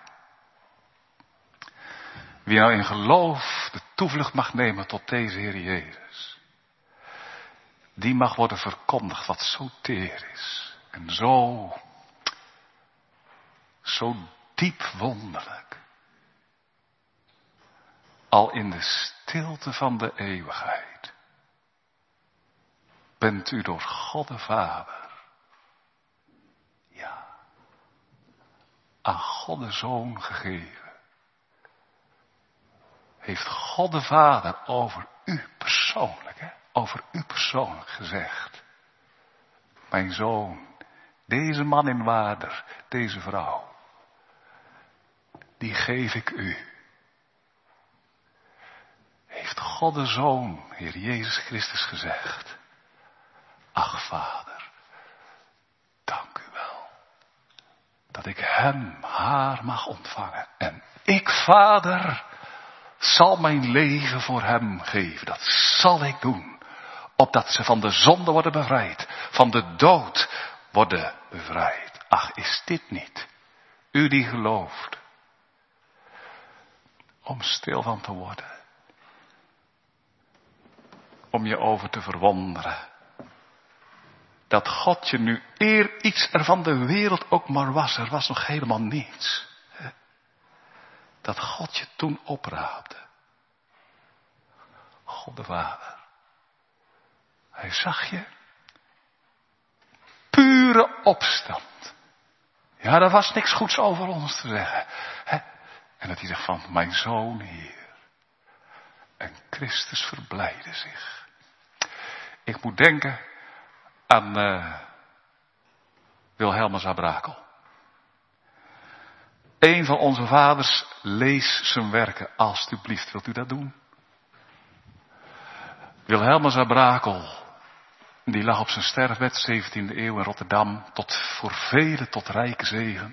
Wie nou in geloof de toevlucht mag nemen tot deze Heer Jezus. Die mag worden verkondigd wat zo teer is. En zo diep wonderlijk. Al in de stilte van de eeuwigheid. Bent u door God de Vader. Ja. Aan God de Zoon gegeven. Heeft God de Vader over u persoonlijk, hè? Over u persoonlijk gezegd. Mijn zoon, deze man in waarde, deze vrouw. Die geef ik u. Heeft God de Zoon, Heer Jezus Christus, gezegd. Ach, Vader, dank u wel. Dat ik hem, haar mag ontvangen. En ik, Vader, zal mijn leven voor hem geven. Dat zal ik doen. Opdat ze van de zonde worden bevrijd. Van de dood worden bevrijd. Ach, is dit niet? U die gelooft. Om stil van te worden. Om je over te verwonderen. Dat God je nu eer iets er van de wereld ook maar was. Er was nog helemaal niets. Dat God je toen opraapte. God de Vader. Hij zag je. Pure opstand. Ja, er was niks goeds over ons te zeggen. En dat hij zegt van, mijn zoon hier. En Christus verblijde zich. Ik moet denken aan Wilhelmus à Brakel. Een van onze vaders, lees zijn werken. Alsjeblieft, wilt u dat doen? Wilhelmus à Brakel, die lag op zijn sterfbed, 17e eeuw in Rotterdam, voor velen tot rijke zegen.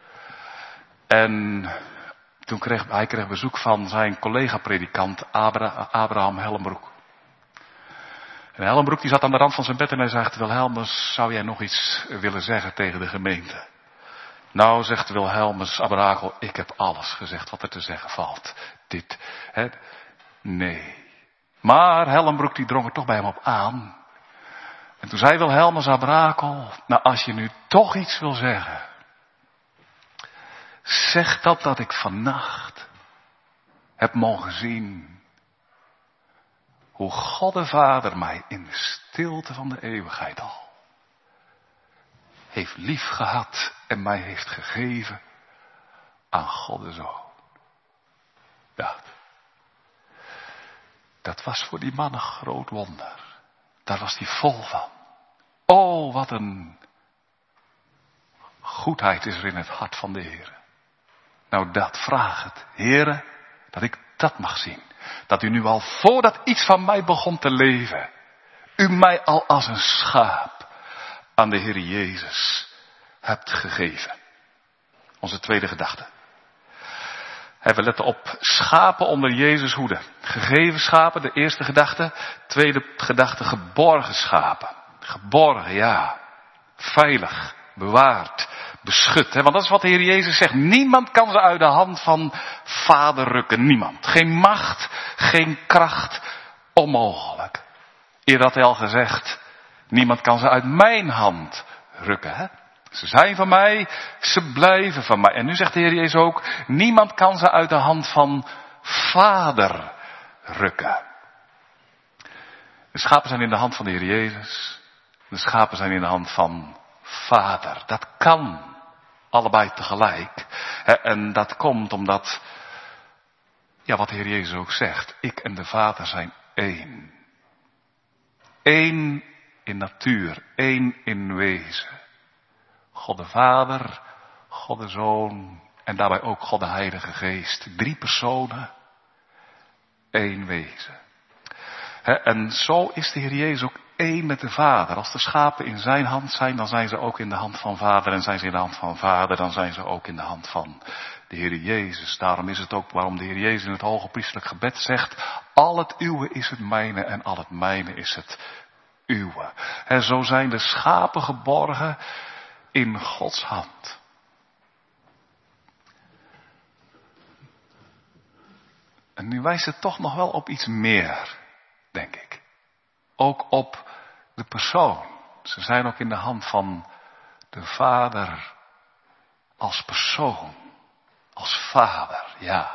En toen kreeg hij bezoek van zijn collega-predikant Abraham Hellenbroek. En Hellenbroek die zat aan de rand van zijn bed en hij zegt, Wilhelmus, zou jij nog iets willen zeggen tegen de gemeente? Nou, zegt Wilhelmus à Brakel, ik heb alles gezegd wat er te zeggen valt. Nee. Maar Hellenbroek die drong er toch bij hem op aan. En toen zei Wilhelmus à Brakel, nou als je nu toch iets wil zeggen. Zeg dat ik vannacht heb mogen zien. Hoe God de Vader mij in de stilte van de eeuwigheid al heeft lief gehad en mij heeft gegeven aan God de Zoon. Dat was voor die man een groot wonder. Daar was hij vol van. Oh, wat een goedheid is er in het hart van de Heer. Nou, dat vraag het, Heere, dat ik dat mag zien. Dat u nu al voordat iets van mij begon te leven, u mij al als een schaap aan de Heer Jezus hebt gegeven. Onze tweede gedachte. We letten op schapen onder Jezus hoede. Gegeven schapen, de eerste gedachte. Tweede gedachte, geborgen schapen. Geborgen, ja. Veilig, bewaard, beschut. Want dat is wat de Heer Jezus zegt. Niemand kan ze uit de hand van Vader rukken. Niemand. Geen macht, geen kracht. Onmogelijk. Eerder had hij al gezegd, niemand kan ze uit mijn hand rukken. Ze zijn van mij, ze blijven van mij. En nu zegt de Heer Jezus ook, niemand kan ze uit de hand van Vader rukken. De schapen zijn in de hand van de Heer Jezus. De schapen zijn in de hand van Vader. Dat kan allebei tegelijk. En dat komt omdat, ja, wat de Heer Jezus ook zegt, ik en de Vader zijn één. Eén in natuur, één in wezen. God de Vader, God de Zoon en daarbij ook God de Heilige Geest. 3 personen, één wezen. En zo is de Heer Jezus ook één met de Vader. Als de schapen in zijn hand zijn, dan zijn ze ook in de hand van Vader. En zijn ze in de hand van Vader, dan zijn ze ook in de hand van de Heer Jezus. Daarom is het ook waarom de Heer Jezus in het hoge priesterlijk gebed zegt, al het uwe is het mijne en al het mijne is het uwe. En zo zijn de schapen geborgen in Gods hand. En nu wijst het toch nog wel op iets meer, denk ik. Ook op de persoon. Ze zijn ook in de hand van de Vader als persoon. Als Vader, ja.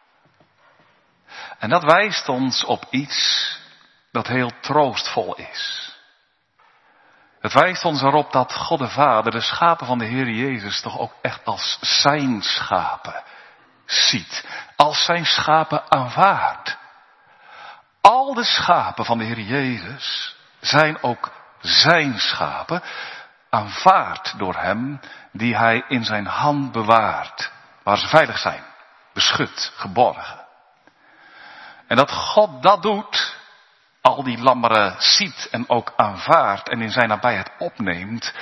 En dat wijst ons op iets dat heel troostvol is. Het wijst ons erop dat God de Vader de schapen van de Heer Jezus toch ook echt als zijn schapen ziet. Als zijn schapen aanvaardt. Al de schapen van de Heer Jezus zijn ook zijn schapen, aanvaard door hem, die hij in zijn hand bewaart. Waar ze veilig zijn, beschut, geborgen. En dat God dat doet, al die lammeren ziet en ook aanvaardt en in zijn nabijheid opneemt,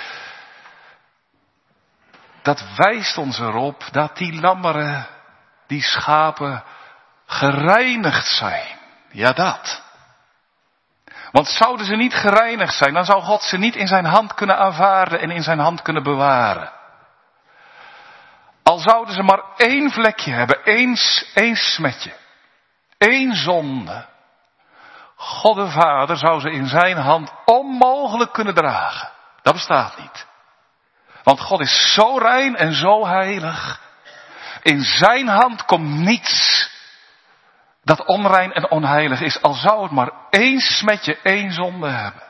dat wijst ons erop dat die lammeren, die schapen, gereinigd zijn. Ja, dat. Want zouden ze niet gereinigd zijn, dan zou God ze niet in zijn hand kunnen aanvaarden en in zijn hand kunnen bewaren. Al zouden ze maar 1 vlekje hebben, één smetje, 1 zonde. God de Vader zou ze in zijn hand onmogelijk kunnen dragen. Dat bestaat niet. Want God is zo rein en zo heilig. In zijn hand komt niets dat onrein en onheilig is, al zou het maar 1 smetje, 1 zonde hebben.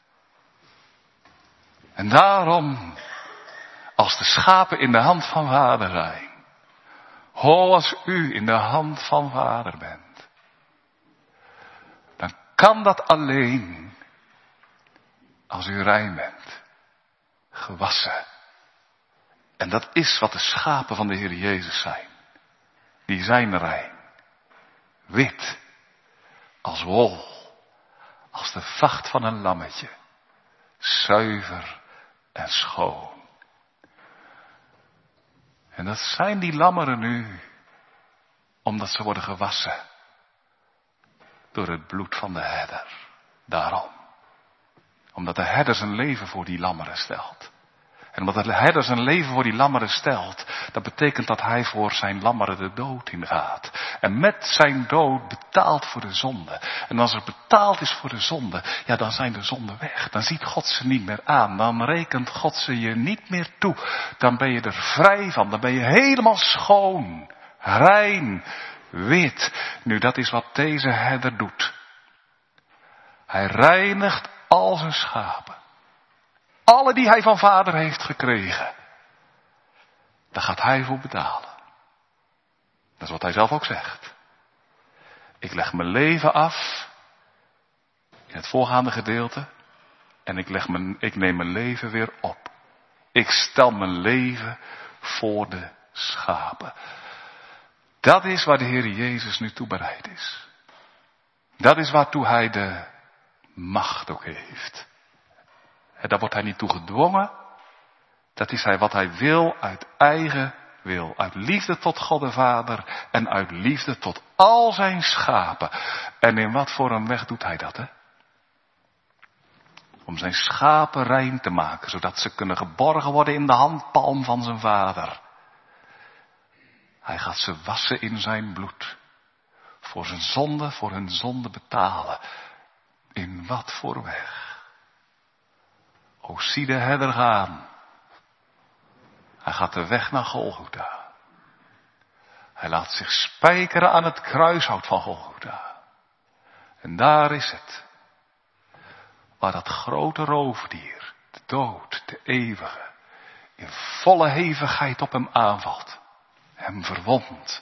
En daarom, als de schapen in de hand van Vader zijn, als u in de hand van Vader bent, dan kan dat alleen als u rein bent, gewassen. En dat is wat de schapen van de Heer Jezus zijn. Die zijn rein. Wit, als wol, als de vacht van een lammetje, zuiver en schoon. En dat zijn die lammeren nu, omdat ze worden gewassen door het bloed van de herder. Daarom. Omdat de herder zijn leven voor die lammeren stelt. En omdat de herder zijn leven voor die lammeren stelt, dat betekent dat hij voor zijn lammeren de dood ingaat. En met zijn dood betaalt voor de zonde. En als er betaald is voor de zonde, ja, dan zijn de zonden weg. Dan ziet God ze niet meer aan. Dan rekent God ze je niet meer toe. Dan ben je er vrij van. Dan ben je helemaal schoon, rein, wit. Nu, dat is wat deze herder doet. Hij reinigt al zijn schapen. Alle die hij van Vader heeft gekregen. Daar gaat hij voor betalen. Dat is wat hij zelf ook zegt. Ik leg mijn leven af. In het voorgaande gedeelte. En ik neem mijn leven weer op. Ik stel mijn leven voor de schapen. Dat is waar de Heer Jezus nu toe bereid is. Dat is waartoe hij de macht ook heeft. En daar wordt hij niet toe gedwongen. Dat is hij wat hij wil uit eigen wil. Uit liefde tot God de Vader. En uit liefde tot al zijn schapen. En in wat voor een weg doet hij dat, hè? Om zijn schapen rein te maken. Zodat ze kunnen geborgen worden in de handpalm van zijn Vader. Hij gaat ze wassen in zijn bloed. Voor zijn zonde, voor hun zonde betalen. In wat voor weg. O, zie de herder gaan. Hij gaat de weg naar Golgotha. Hij laat zich spijkeren aan het kruishout van Golgotha. En daar is het. Waar dat grote roofdier, de dood, de eeuwige, in volle hevigheid op hem aanvalt. Hem verwondt.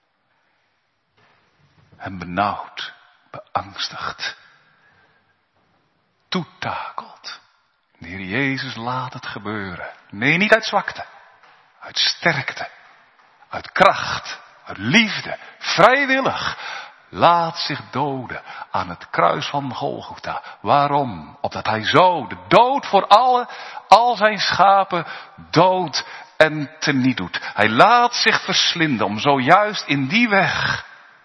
Hem benauwd, beangstigd. Toetakelt. De Heer Jezus laat het gebeuren. Nee, niet uit zwakte. Uit sterkte. Uit kracht. Uit liefde. Vrijwillig. Laat zich doden aan het kruis van Golgotha. Waarom? Opdat hij zo de dood voor al zijn schapen dood en teniet doet. Hij laat zich verslinden om zojuist in die weg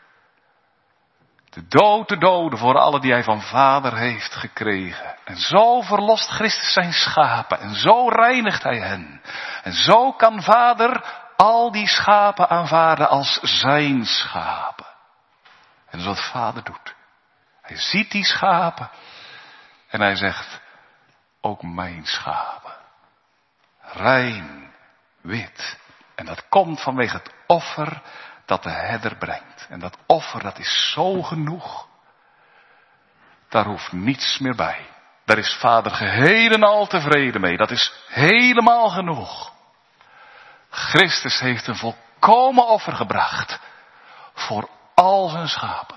de dood te doden voor alle die hij van Vader heeft gekregen. En zo verlost Christus zijn schapen. En zo reinigt hij hen. En zo kan Vader al die schapen aanvaarden als zijn schapen. En dat is wat Vader doet. Hij ziet die schapen. En hij zegt, ook mijn schapen. Rein, wit. En dat komt vanwege het offer dat de herder brengt. En dat offer, dat is zo genoeg. Daar hoeft niets meer bij. Daar is Vader geheel en al tevreden mee. Dat is helemaal genoeg. Christus heeft een volkomen offer gebracht. Voor al zijn schapen.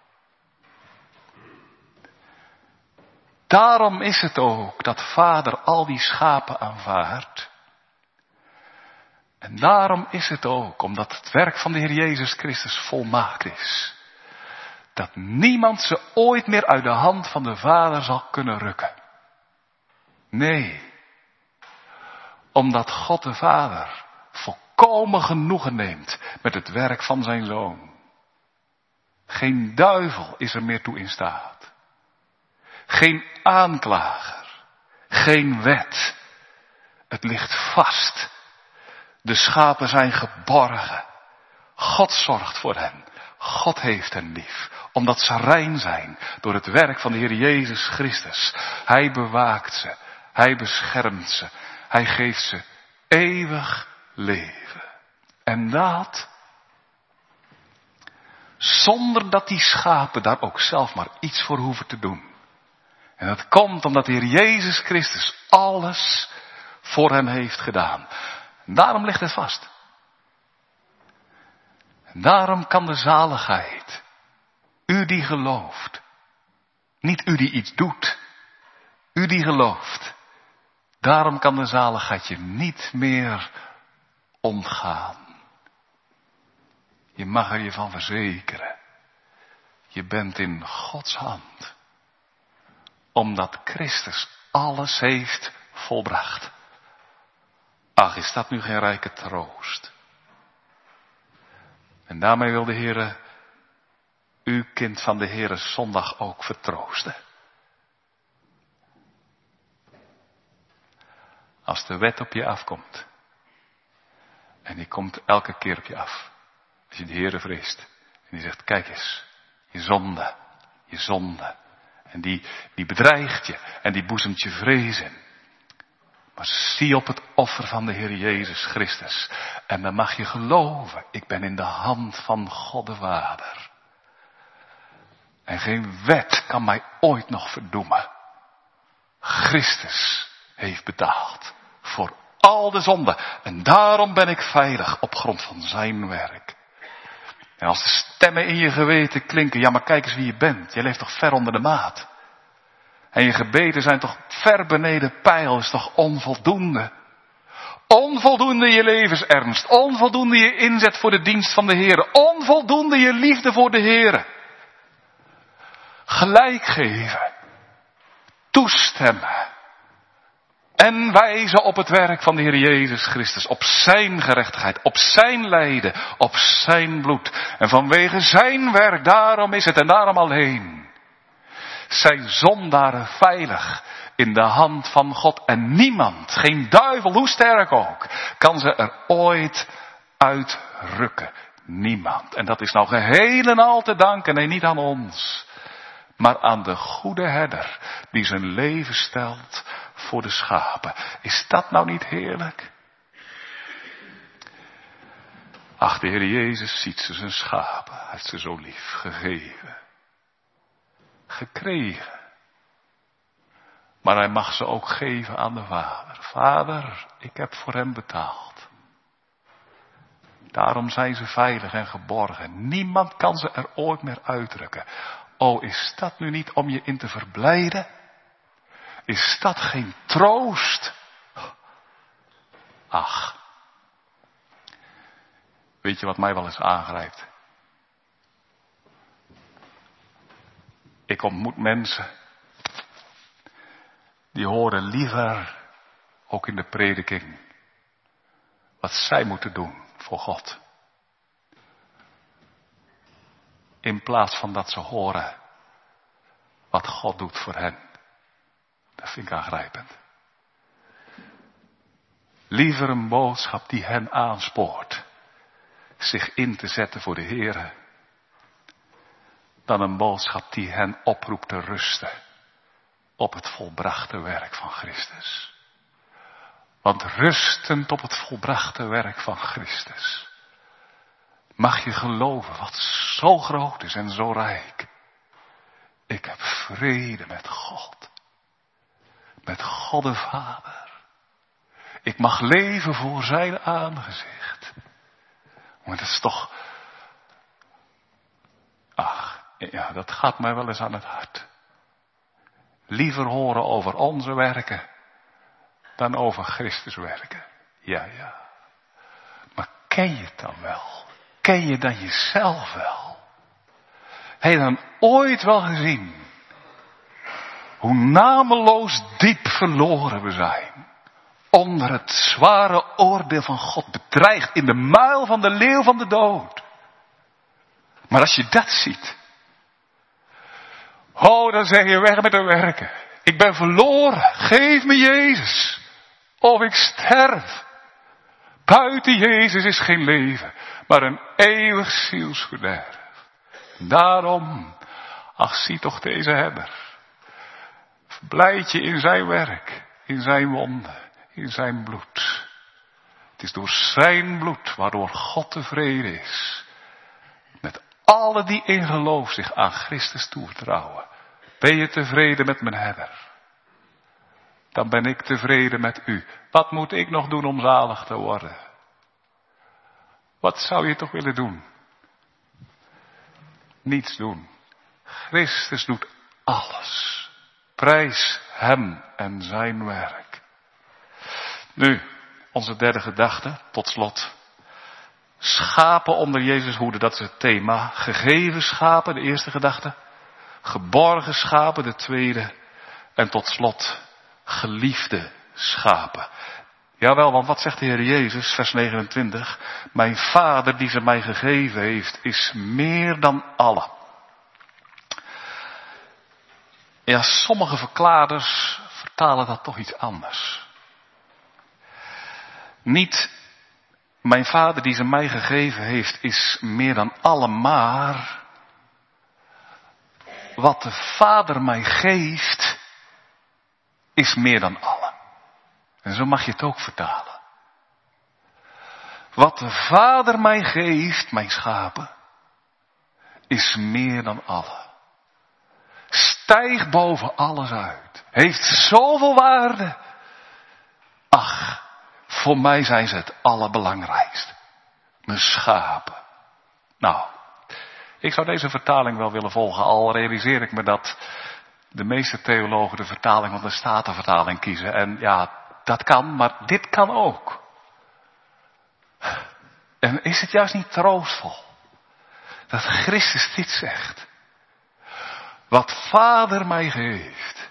Daarom is het ook dat Vader al die schapen aanvaardt. En daarom is het ook, omdat het werk van de Heer Jezus Christus volmaakt is, dat niemand ze ooit meer uit de hand van de Vader zal kunnen rukken. Nee, omdat God de Vader volkomen genoegen neemt met het werk van zijn Zoon. Geen duivel is er meer toe in staat. Geen aanklager. Geen wet. Het ligt vast. De schapen zijn geborgen. God zorgt voor hen. God heeft hen lief. Omdat ze rein zijn door het werk van de Heer Jezus Christus. Hij bewaakt ze. Hij beschermt ze. Hij geeft ze eeuwig leven. En dat zonder dat die schapen daar ook zelf maar iets voor hoeven te doen. En dat komt omdat de Heer Jezus Christus alles voor hen heeft gedaan. En daarom ligt het vast. En daarom kan de zaligheid, u die gelooft, niet u die iets doet, u die gelooft, daarom kan de zaligheid je niet meer ontgaan. Je mag er je van verzekeren. Je bent in Gods hand. Omdat Christus alles heeft volbracht. Ach, is dat nu geen rijke troost? En daarmee wil de Heere u, kind van de Heere, zondag ook vertroosten. Als de wet op je afkomt. En die komt elke keer op je af. Als je de Heere vreest. En die zegt, kijk eens, je zonde, je zonde. En die bedreigt je en die boezemt je vrees in. Maar zie op het offer van de Heer Jezus Christus. En dan mag je geloven, ik ben in de hand van God de Vader. En geen wet kan mij ooit nog verdoemen. Christus heeft betaald voor al de zonden. En daarom ben ik veilig op grond van zijn werk. En als de stemmen in je geweten klinken, ja maar kijk eens wie je bent. Je leeft toch ver onder de maat. En je gebeden zijn toch ver beneden peil, is toch onvoldoende. Onvoldoende je levensernst, onvoldoende je inzet voor de dienst van de Heer, onvoldoende je liefde voor de Heer. Gelijk geven, toestemmen en wijzen op het werk van de Heer Jezus Christus, op zijn gerechtigheid, op zijn lijden, op zijn bloed. En vanwege zijn werk, daarom is het en daarom alleen, zijn zondaren veilig in de hand van God. En niemand, geen duivel, hoe sterk ook, kan ze er ooit uitrukken. Niemand. En dat is nou geheel en al te danken, nee, niet aan ons, maar aan de goede herder die zijn leven stelt voor de schapen. Is dat nou niet heerlijk? Ach, de Heer Jezus ziet ze zijn schapen. Hij heeft ze zo lief gegeven. Gekregen. Maar hij mag ze ook geven aan de Vader. Vader, ik heb voor hem betaald. Daarom zijn ze veilig en geborgen. Niemand kan ze er ooit meer uitdrukken. O, is dat nu niet om je in te verblijden? Is dat geen troost? Ach. Weet je wat mij wel eens aangrijpt? Ik ontmoet mensen die horen liever, ook in de prediking, wat zij moeten doen voor God. In plaats van dat ze horen wat God doet voor hen. Dat vind ik aangrijpend. Liever een boodschap die hen aanspoort zich in te zetten voor de Heere, dan een boodschap die hen oproept te rusten op het volbrachte werk van Christus. Want rustend op het volbrachte werk van Christus mag je geloven wat zo groot is en zo rijk. Ik heb vrede met God. Met God de Vader. Ik mag leven voor zijn aangezicht. Maar dat is toch... Ach, ja, dat gaat mij wel eens aan het hart. Liever horen over onze werken dan over Christus werken. Ja, ja. Maar ken je het dan wel? Ken je dan jezelf wel? Heb je dan ooit wel gezien hoe nameloos diep verloren we zijn? Onder het zware oordeel van God, bedreigd in de muil van de leeuw van de dood. Maar als je dat ziet, dan zeg je weg met de werken. Ik ben verloren, geef me Jezus, of ik sterf. Buiten Jezus is geen leven, maar een eeuwig zielsverderf. Daarom, ach, zie toch deze herder. Verblijd je in zijn werk, in zijn wonden, in zijn bloed. Het is door zijn bloed waardoor God tevreden is. Met alle die in geloof zich aan Christus toevertrouwen. Ben je tevreden met mijn herder? Dan ben ik tevreden met u. Wat moet ik nog doen om zalig te worden? Wat zou je toch willen doen? Niets doen. Christus doet alles. Prijs hem en zijn werk. Nu, onze derde gedachte, tot slot. Schapen onder Jezus' hoede, dat is het thema. Gegeven schapen, de eerste gedachte. Geborgen schapen, de tweede. En tot slot, geliefde schapen. Jawel, want wat zegt de Heer Jezus, vers 29? Mijn Vader die ze mij gegeven heeft, is meer dan allen. Ja, sommige verklaarders vertalen dat toch iets anders. Niet, mijn Vader die ze mij gegeven heeft, is meer dan allen, maar wat de Vader mij geeft, is meer dan allen. En zo mag je het ook vertalen. Wat de Vader mij geeft, mijn schapen, is meer dan allen. Stijgt boven alles uit. Heeft zoveel waarde. Ach, voor mij zijn ze het allerbelangrijkste. Mijn schapen. Nou, ik zou deze vertaling wel willen volgen, al realiseer ik me dat de meeste theologen de vertaling van de Statenvertaling kiezen. En ja, dat kan, maar dit kan ook. En is het juist niet troostvol dat Christus dit zegt? Wat Vader mij geeft,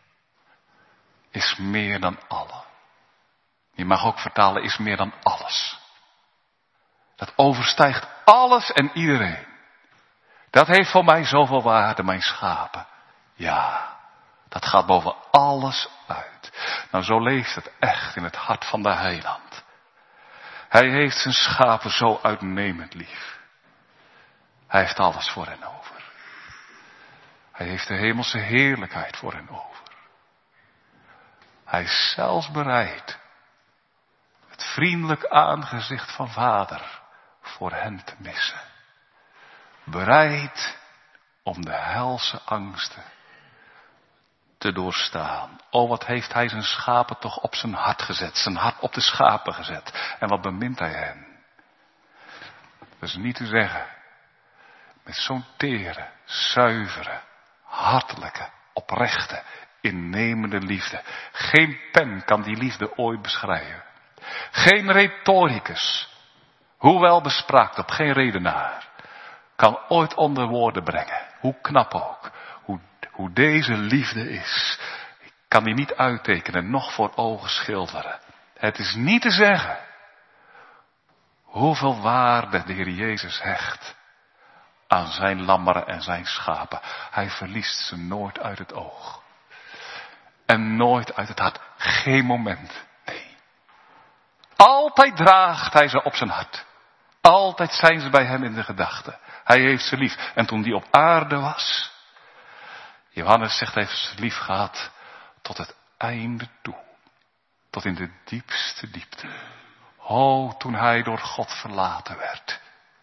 is meer dan allen. Je mag ook vertalen, is meer dan alles. Dat overstijgt alles en iedereen. Dat heeft voor mij zoveel waarde, mijn schapen. Ja, dat gaat boven alles uit. Nou, zo leeft het echt in het hart van de Heiland. Hij heeft zijn schapen zo uitnemend lief. Hij heeft alles voor hen over. Hij heeft de hemelse heerlijkheid voor hen over. Hij is zelfs bereid het vriendelijk aangezicht van Vader voor hen te missen. Bereid om de helse angsten te doorstaan. O, wat heeft hij zijn schapen toch op zijn hart gezet. Zijn hart op de schapen gezet. En wat bemint hij hen. Dat is niet te zeggen. Met zo'n tere, zuivere, hartelijke, oprechte, innemende liefde. Geen pen kan die liefde ooit beschrijven. Geen retoricus, hoewel bespraakt op, geen redenaar, kan ooit onder woorden brengen. Hoe knap ook. Hoe deze liefde is. Ik kan die niet uittekenen, noch voor ogen schilderen. Het is niet te zeggen hoeveel waarde de Heer Jezus hecht aan zijn lammeren en zijn schapen. Hij verliest ze nooit uit het oog. En nooit uit het hart. Geen moment. Nee. Altijd draagt hij ze op zijn hart. Altijd zijn ze bij hem in de gedachten. Hij heeft ze lief. En toen die op aarde was, Johannes zegt, hij heeft ze lief gehad tot het einde toe. Tot in de diepste diepte. O, toen hij door God verlaten werd,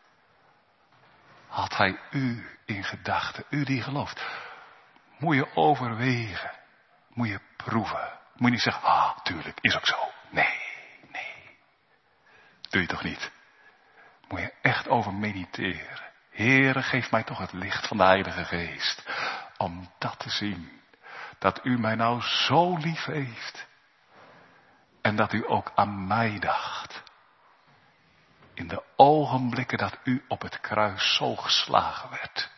had hij u in gedachten. U die gelooft. Moet je overwegen. Moet je proeven. Moet je niet zeggen, tuurlijk, is ook zo. Nee. Doe je toch niet? Moet je echt over mediteren. Heere, geef mij toch het licht van de Heilige Geest. Om dat te zien. Dat u mij nou zo lief heeft. En dat u ook aan mij dacht. In de ogenblikken dat u op het kruis zo geslagen werd.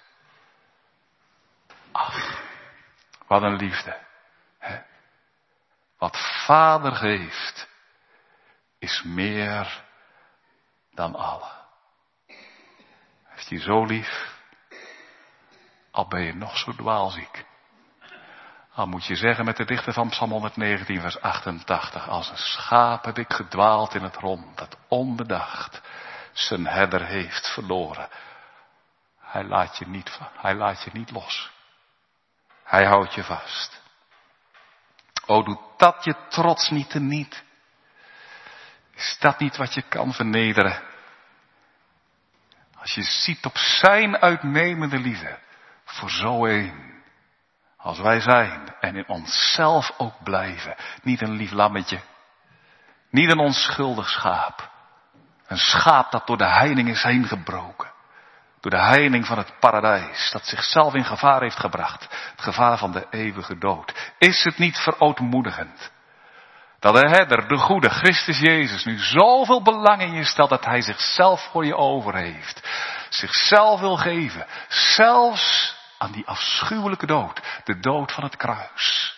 Ach, wat een liefde. Hè? Wat Vader geeft, is meer dan alle. Heeft je zo lief, al ben je nog zo dwaalziek. Al moet je zeggen met de dichter van Psalm 119 vers 88. Als een schaap heb ik gedwaald in het rond, dat onbedacht zijn herder heeft verloren. Hij laat je niet los. Hij houdt je vast. O, doet dat je trots niet teniet? Is dat niet wat je kan vernederen? Als je ziet op zijn uitnemende liefde voor zo een als wij zijn en in onszelf ook blijven. Niet een lief lammetje. Niet een onschuldig schaap. Een schaap dat door de heining is heen gebroken. Door de heining van het paradijs. Dat zichzelf in gevaar heeft gebracht. Het gevaar van de eeuwige dood. Is het niet verootmoedigend? Dat de herder, de goede Christus Jezus, nu zoveel belang in je stelt dat hij zichzelf voor je over heeft. Zichzelf wil geven. Zelfs aan die afschuwelijke dood. De dood van het kruis.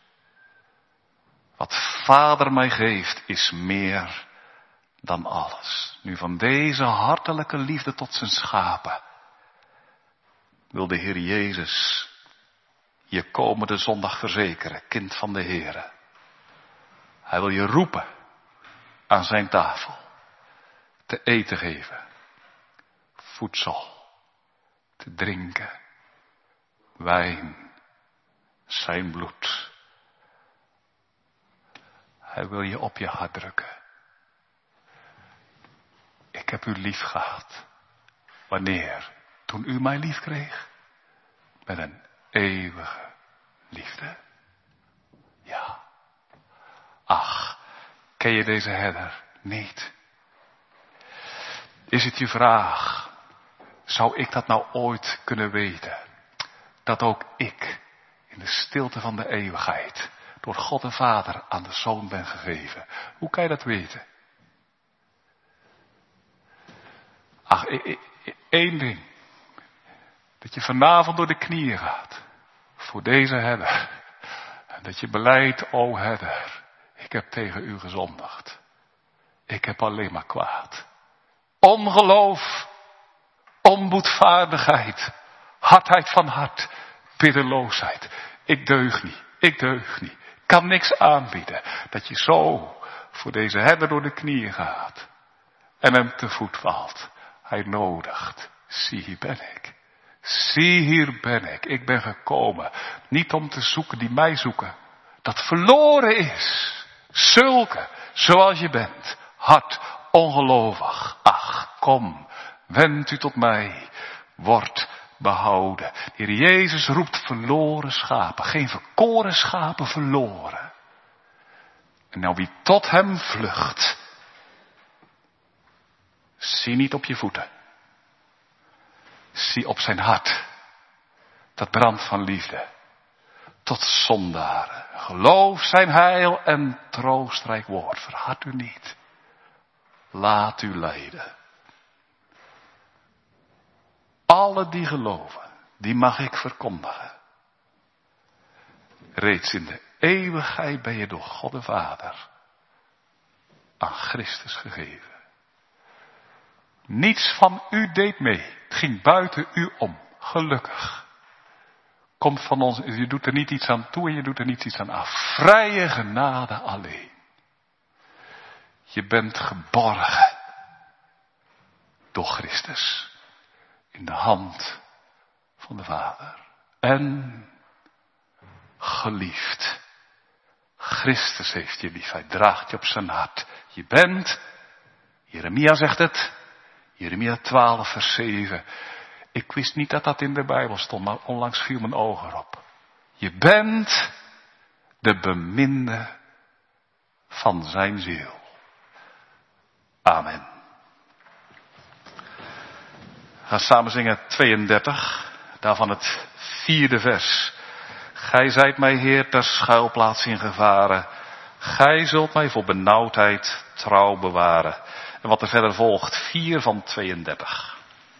Wat Vader mij geeft is meer dan alles. Nu van deze hartelijke liefde tot zijn schapen wil de Heer Jezus je komende zondag verzekeren, kind van de Heere. Hij wil je roepen aan zijn tafel, te eten geven, voedsel, te drinken, wijn, zijn bloed. Hij wil je op je hart drukken. Ik heb u lief gehad. Wanneer? Toen u mij lief kreeg? Met een eeuwige liefde. Ja. Ach, ken je deze herder niet? Is het je vraag, zou ik dat nou ooit kunnen weten? Dat ook ik in de stilte van de eeuwigheid door God de Vader aan de Zoon ben gegeven. Hoe kan je dat weten? Ach, één ding. Dat je vanavond door de knieën gaat. Voor deze herder. En dat je belijdt, o herder. Ik heb tegen u gezondigd. Ik heb alleen maar kwaad. Ongeloof. Onboedvaardigheid. Hardheid van hart. Biddeloosheid. Ik deug niet. Ik deug niet. Kan niks aanbieden. Dat je zo voor deze herder door de knieën gaat. En hem te voet valt. Hij nodigt. Zie, hier ben ik. Zie, hier ben ik. Ik ben gekomen. Niet om te zoeken die mij zoeken. Dat verloren is. Zulke, zoals je bent. Hard, ongelovig. Ach, kom, wend u tot mij, word behouden. De Heer Jezus roept verloren schapen, geen verkoren schapen, verloren. En nou wie tot hem vlucht, zie niet op je voeten. Zie op zijn hart, dat brandt van liefde, tot zondaren. Geloof zijn heil en troostrijk woord, verhard u niet. Laat u leiden. Alle die geloven, die mag ik verkondigen. Reeds in de eeuwigheid ben je door God de Vader aan Christus gegeven. Niets van u deed mee. Het ging buiten u om. Gelukkig. Komt van ons, je doet er niet iets aan toe en je doet er niet iets aan af. Vrije genade alleen. Je bent geborgen door Christus. In de hand van de Vader. En geliefd. Christus heeft je lief. Hij draagt je op zijn hart. Je bent, Jeremia zegt het, Jeremia 12 vers 7. Ik wist niet dat dat in de Bijbel stond, maar onlangs viel mijn oog erop. Je bent de beminde van zijn ziel. Amen. We gaan samen zingen 32, daarvan het 4e vers. Gij zijt mij, Heer, ter schuilplaats in gevaren. Gij zult mij voor benauwdheid trouw bewaren. En wat er verder volgt, 4 van 32.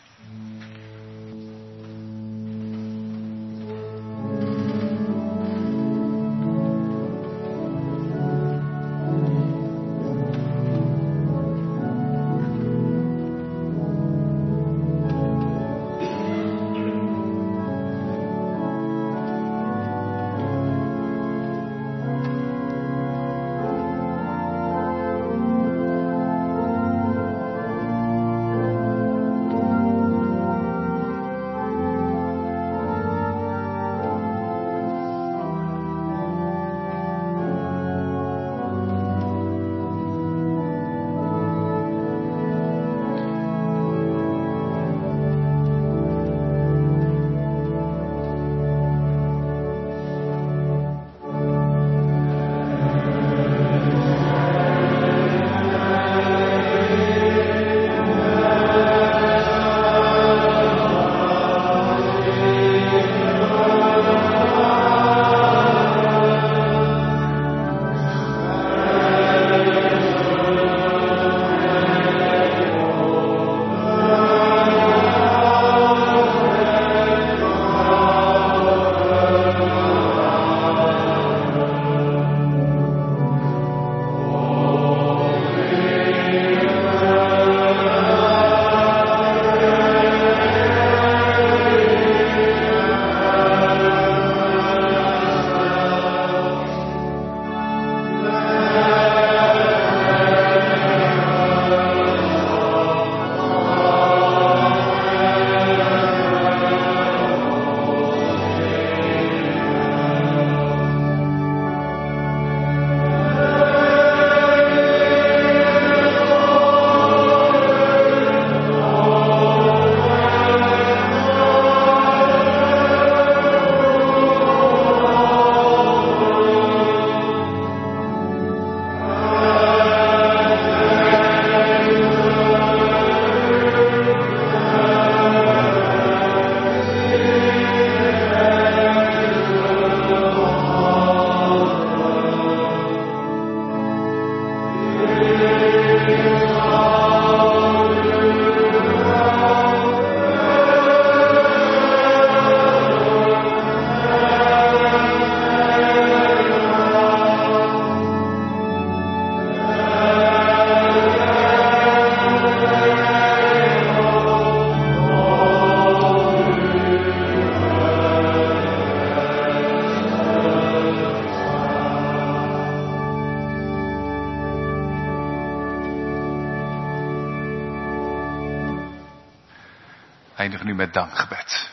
Eindigen nu met dankgebed.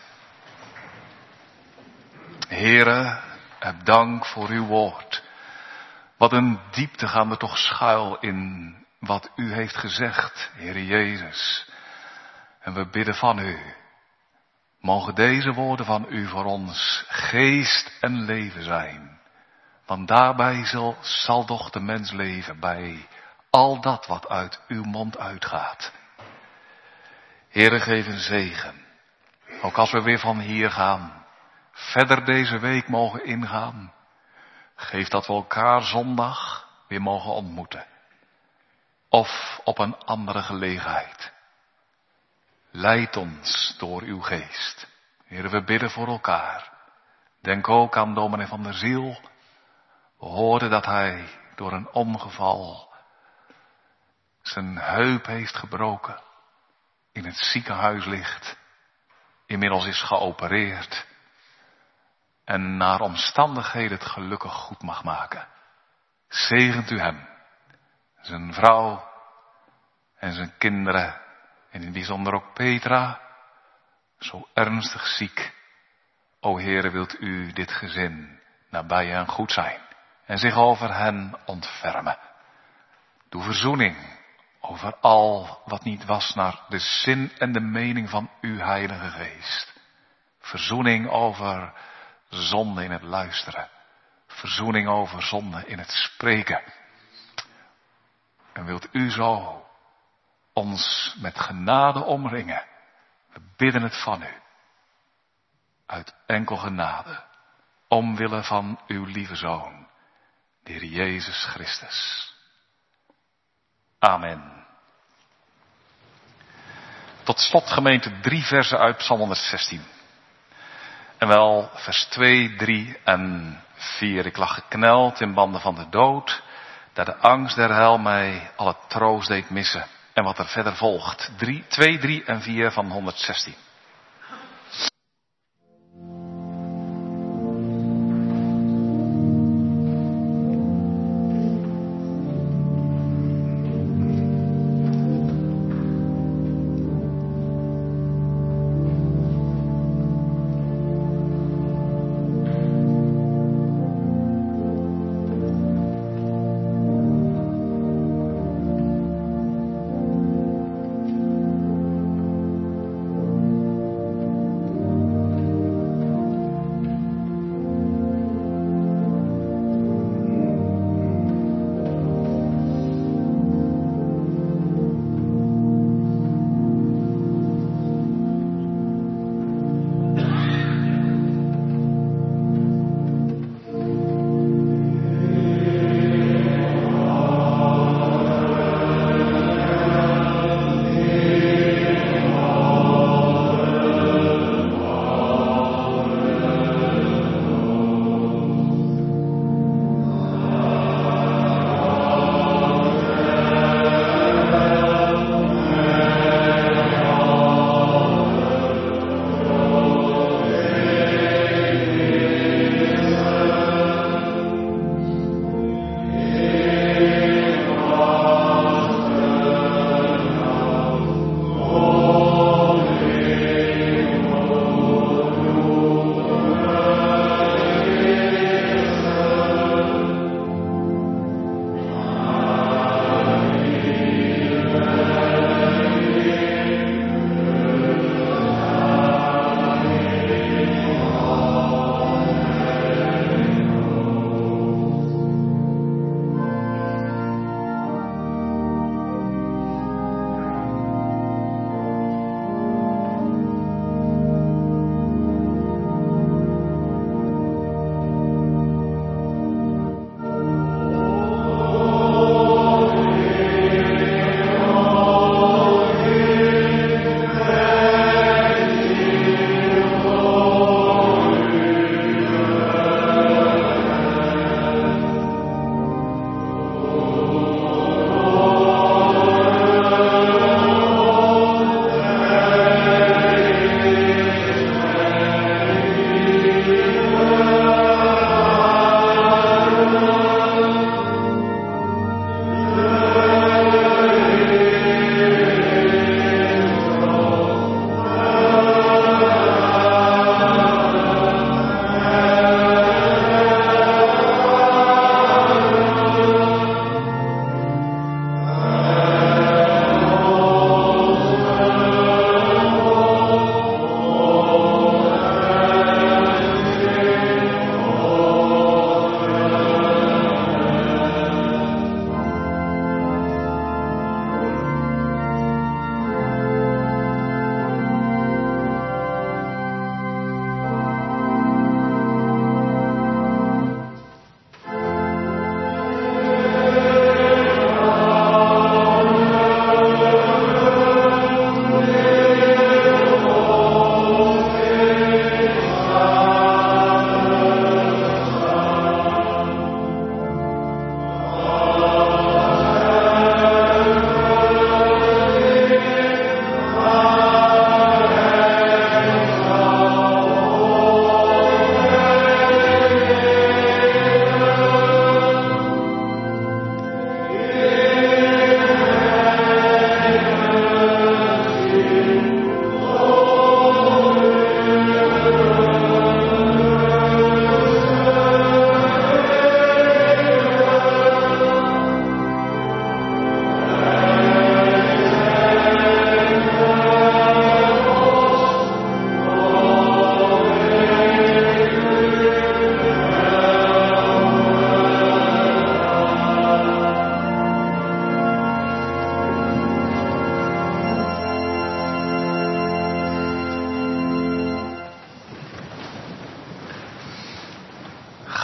Heere, heb dank voor uw woord. Wat een diepte gaan we toch schuil in wat u heeft gezegd, Heere Jezus. En we bidden van u. Mogen deze woorden van u voor ons geest en leven zijn. Want daarbij zal toch de mens leven bij al dat wat uit uw mond uitgaat. Heere, geef een zegen. Ook als we weer van hier gaan. Verder deze week mogen ingaan. Geef dat we elkaar zondag weer mogen ontmoeten. Of op een andere gelegenheid. Leid ons door uw geest. Heere, we bidden voor elkaar. Denk ook aan dominee van der Ziel. We hoorden dat hij door een ongeval zijn heup heeft gebroken. In het ziekenhuis ligt. Inmiddels is geopereerd. En naar omstandigheden het gelukkig goed mag maken. Zegent u hem. Zijn vrouw. En zijn kinderen. En in het bijzonder ook Petra. Zo ernstig ziek. O Heere, wilt u dit gezin nabij hen goed zijn. En zich over hen ontfermen. Doe verzoening. Over al wat niet was naar de zin en de mening van uw Heilige Geest. Verzoening over zonde in het luisteren. Verzoening over zonde in het spreken. En wilt u zo ons met genade omringen. We bidden het van u. Uit enkel genade. Omwille van uw lieve Zoon. De Heer Jezus Christus. Amen. Tot slot gemeente 3 versen uit Psalm 116. En wel vers 2, 3 en 4. Ik lag gekneld in banden van de dood. Dat de angst der hel mij alle troost deed missen. En wat er verder volgt. 2, 3 en 4 van 116.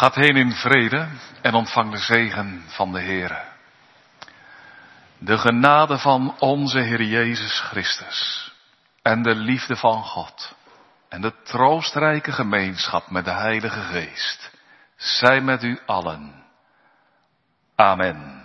Gaat heen in vrede en ontvang de zegen van de Heere. De genade van onze Heer Jezus Christus en de liefde van God en de troostrijke gemeenschap met de Heilige Geest zij met u allen. Amen.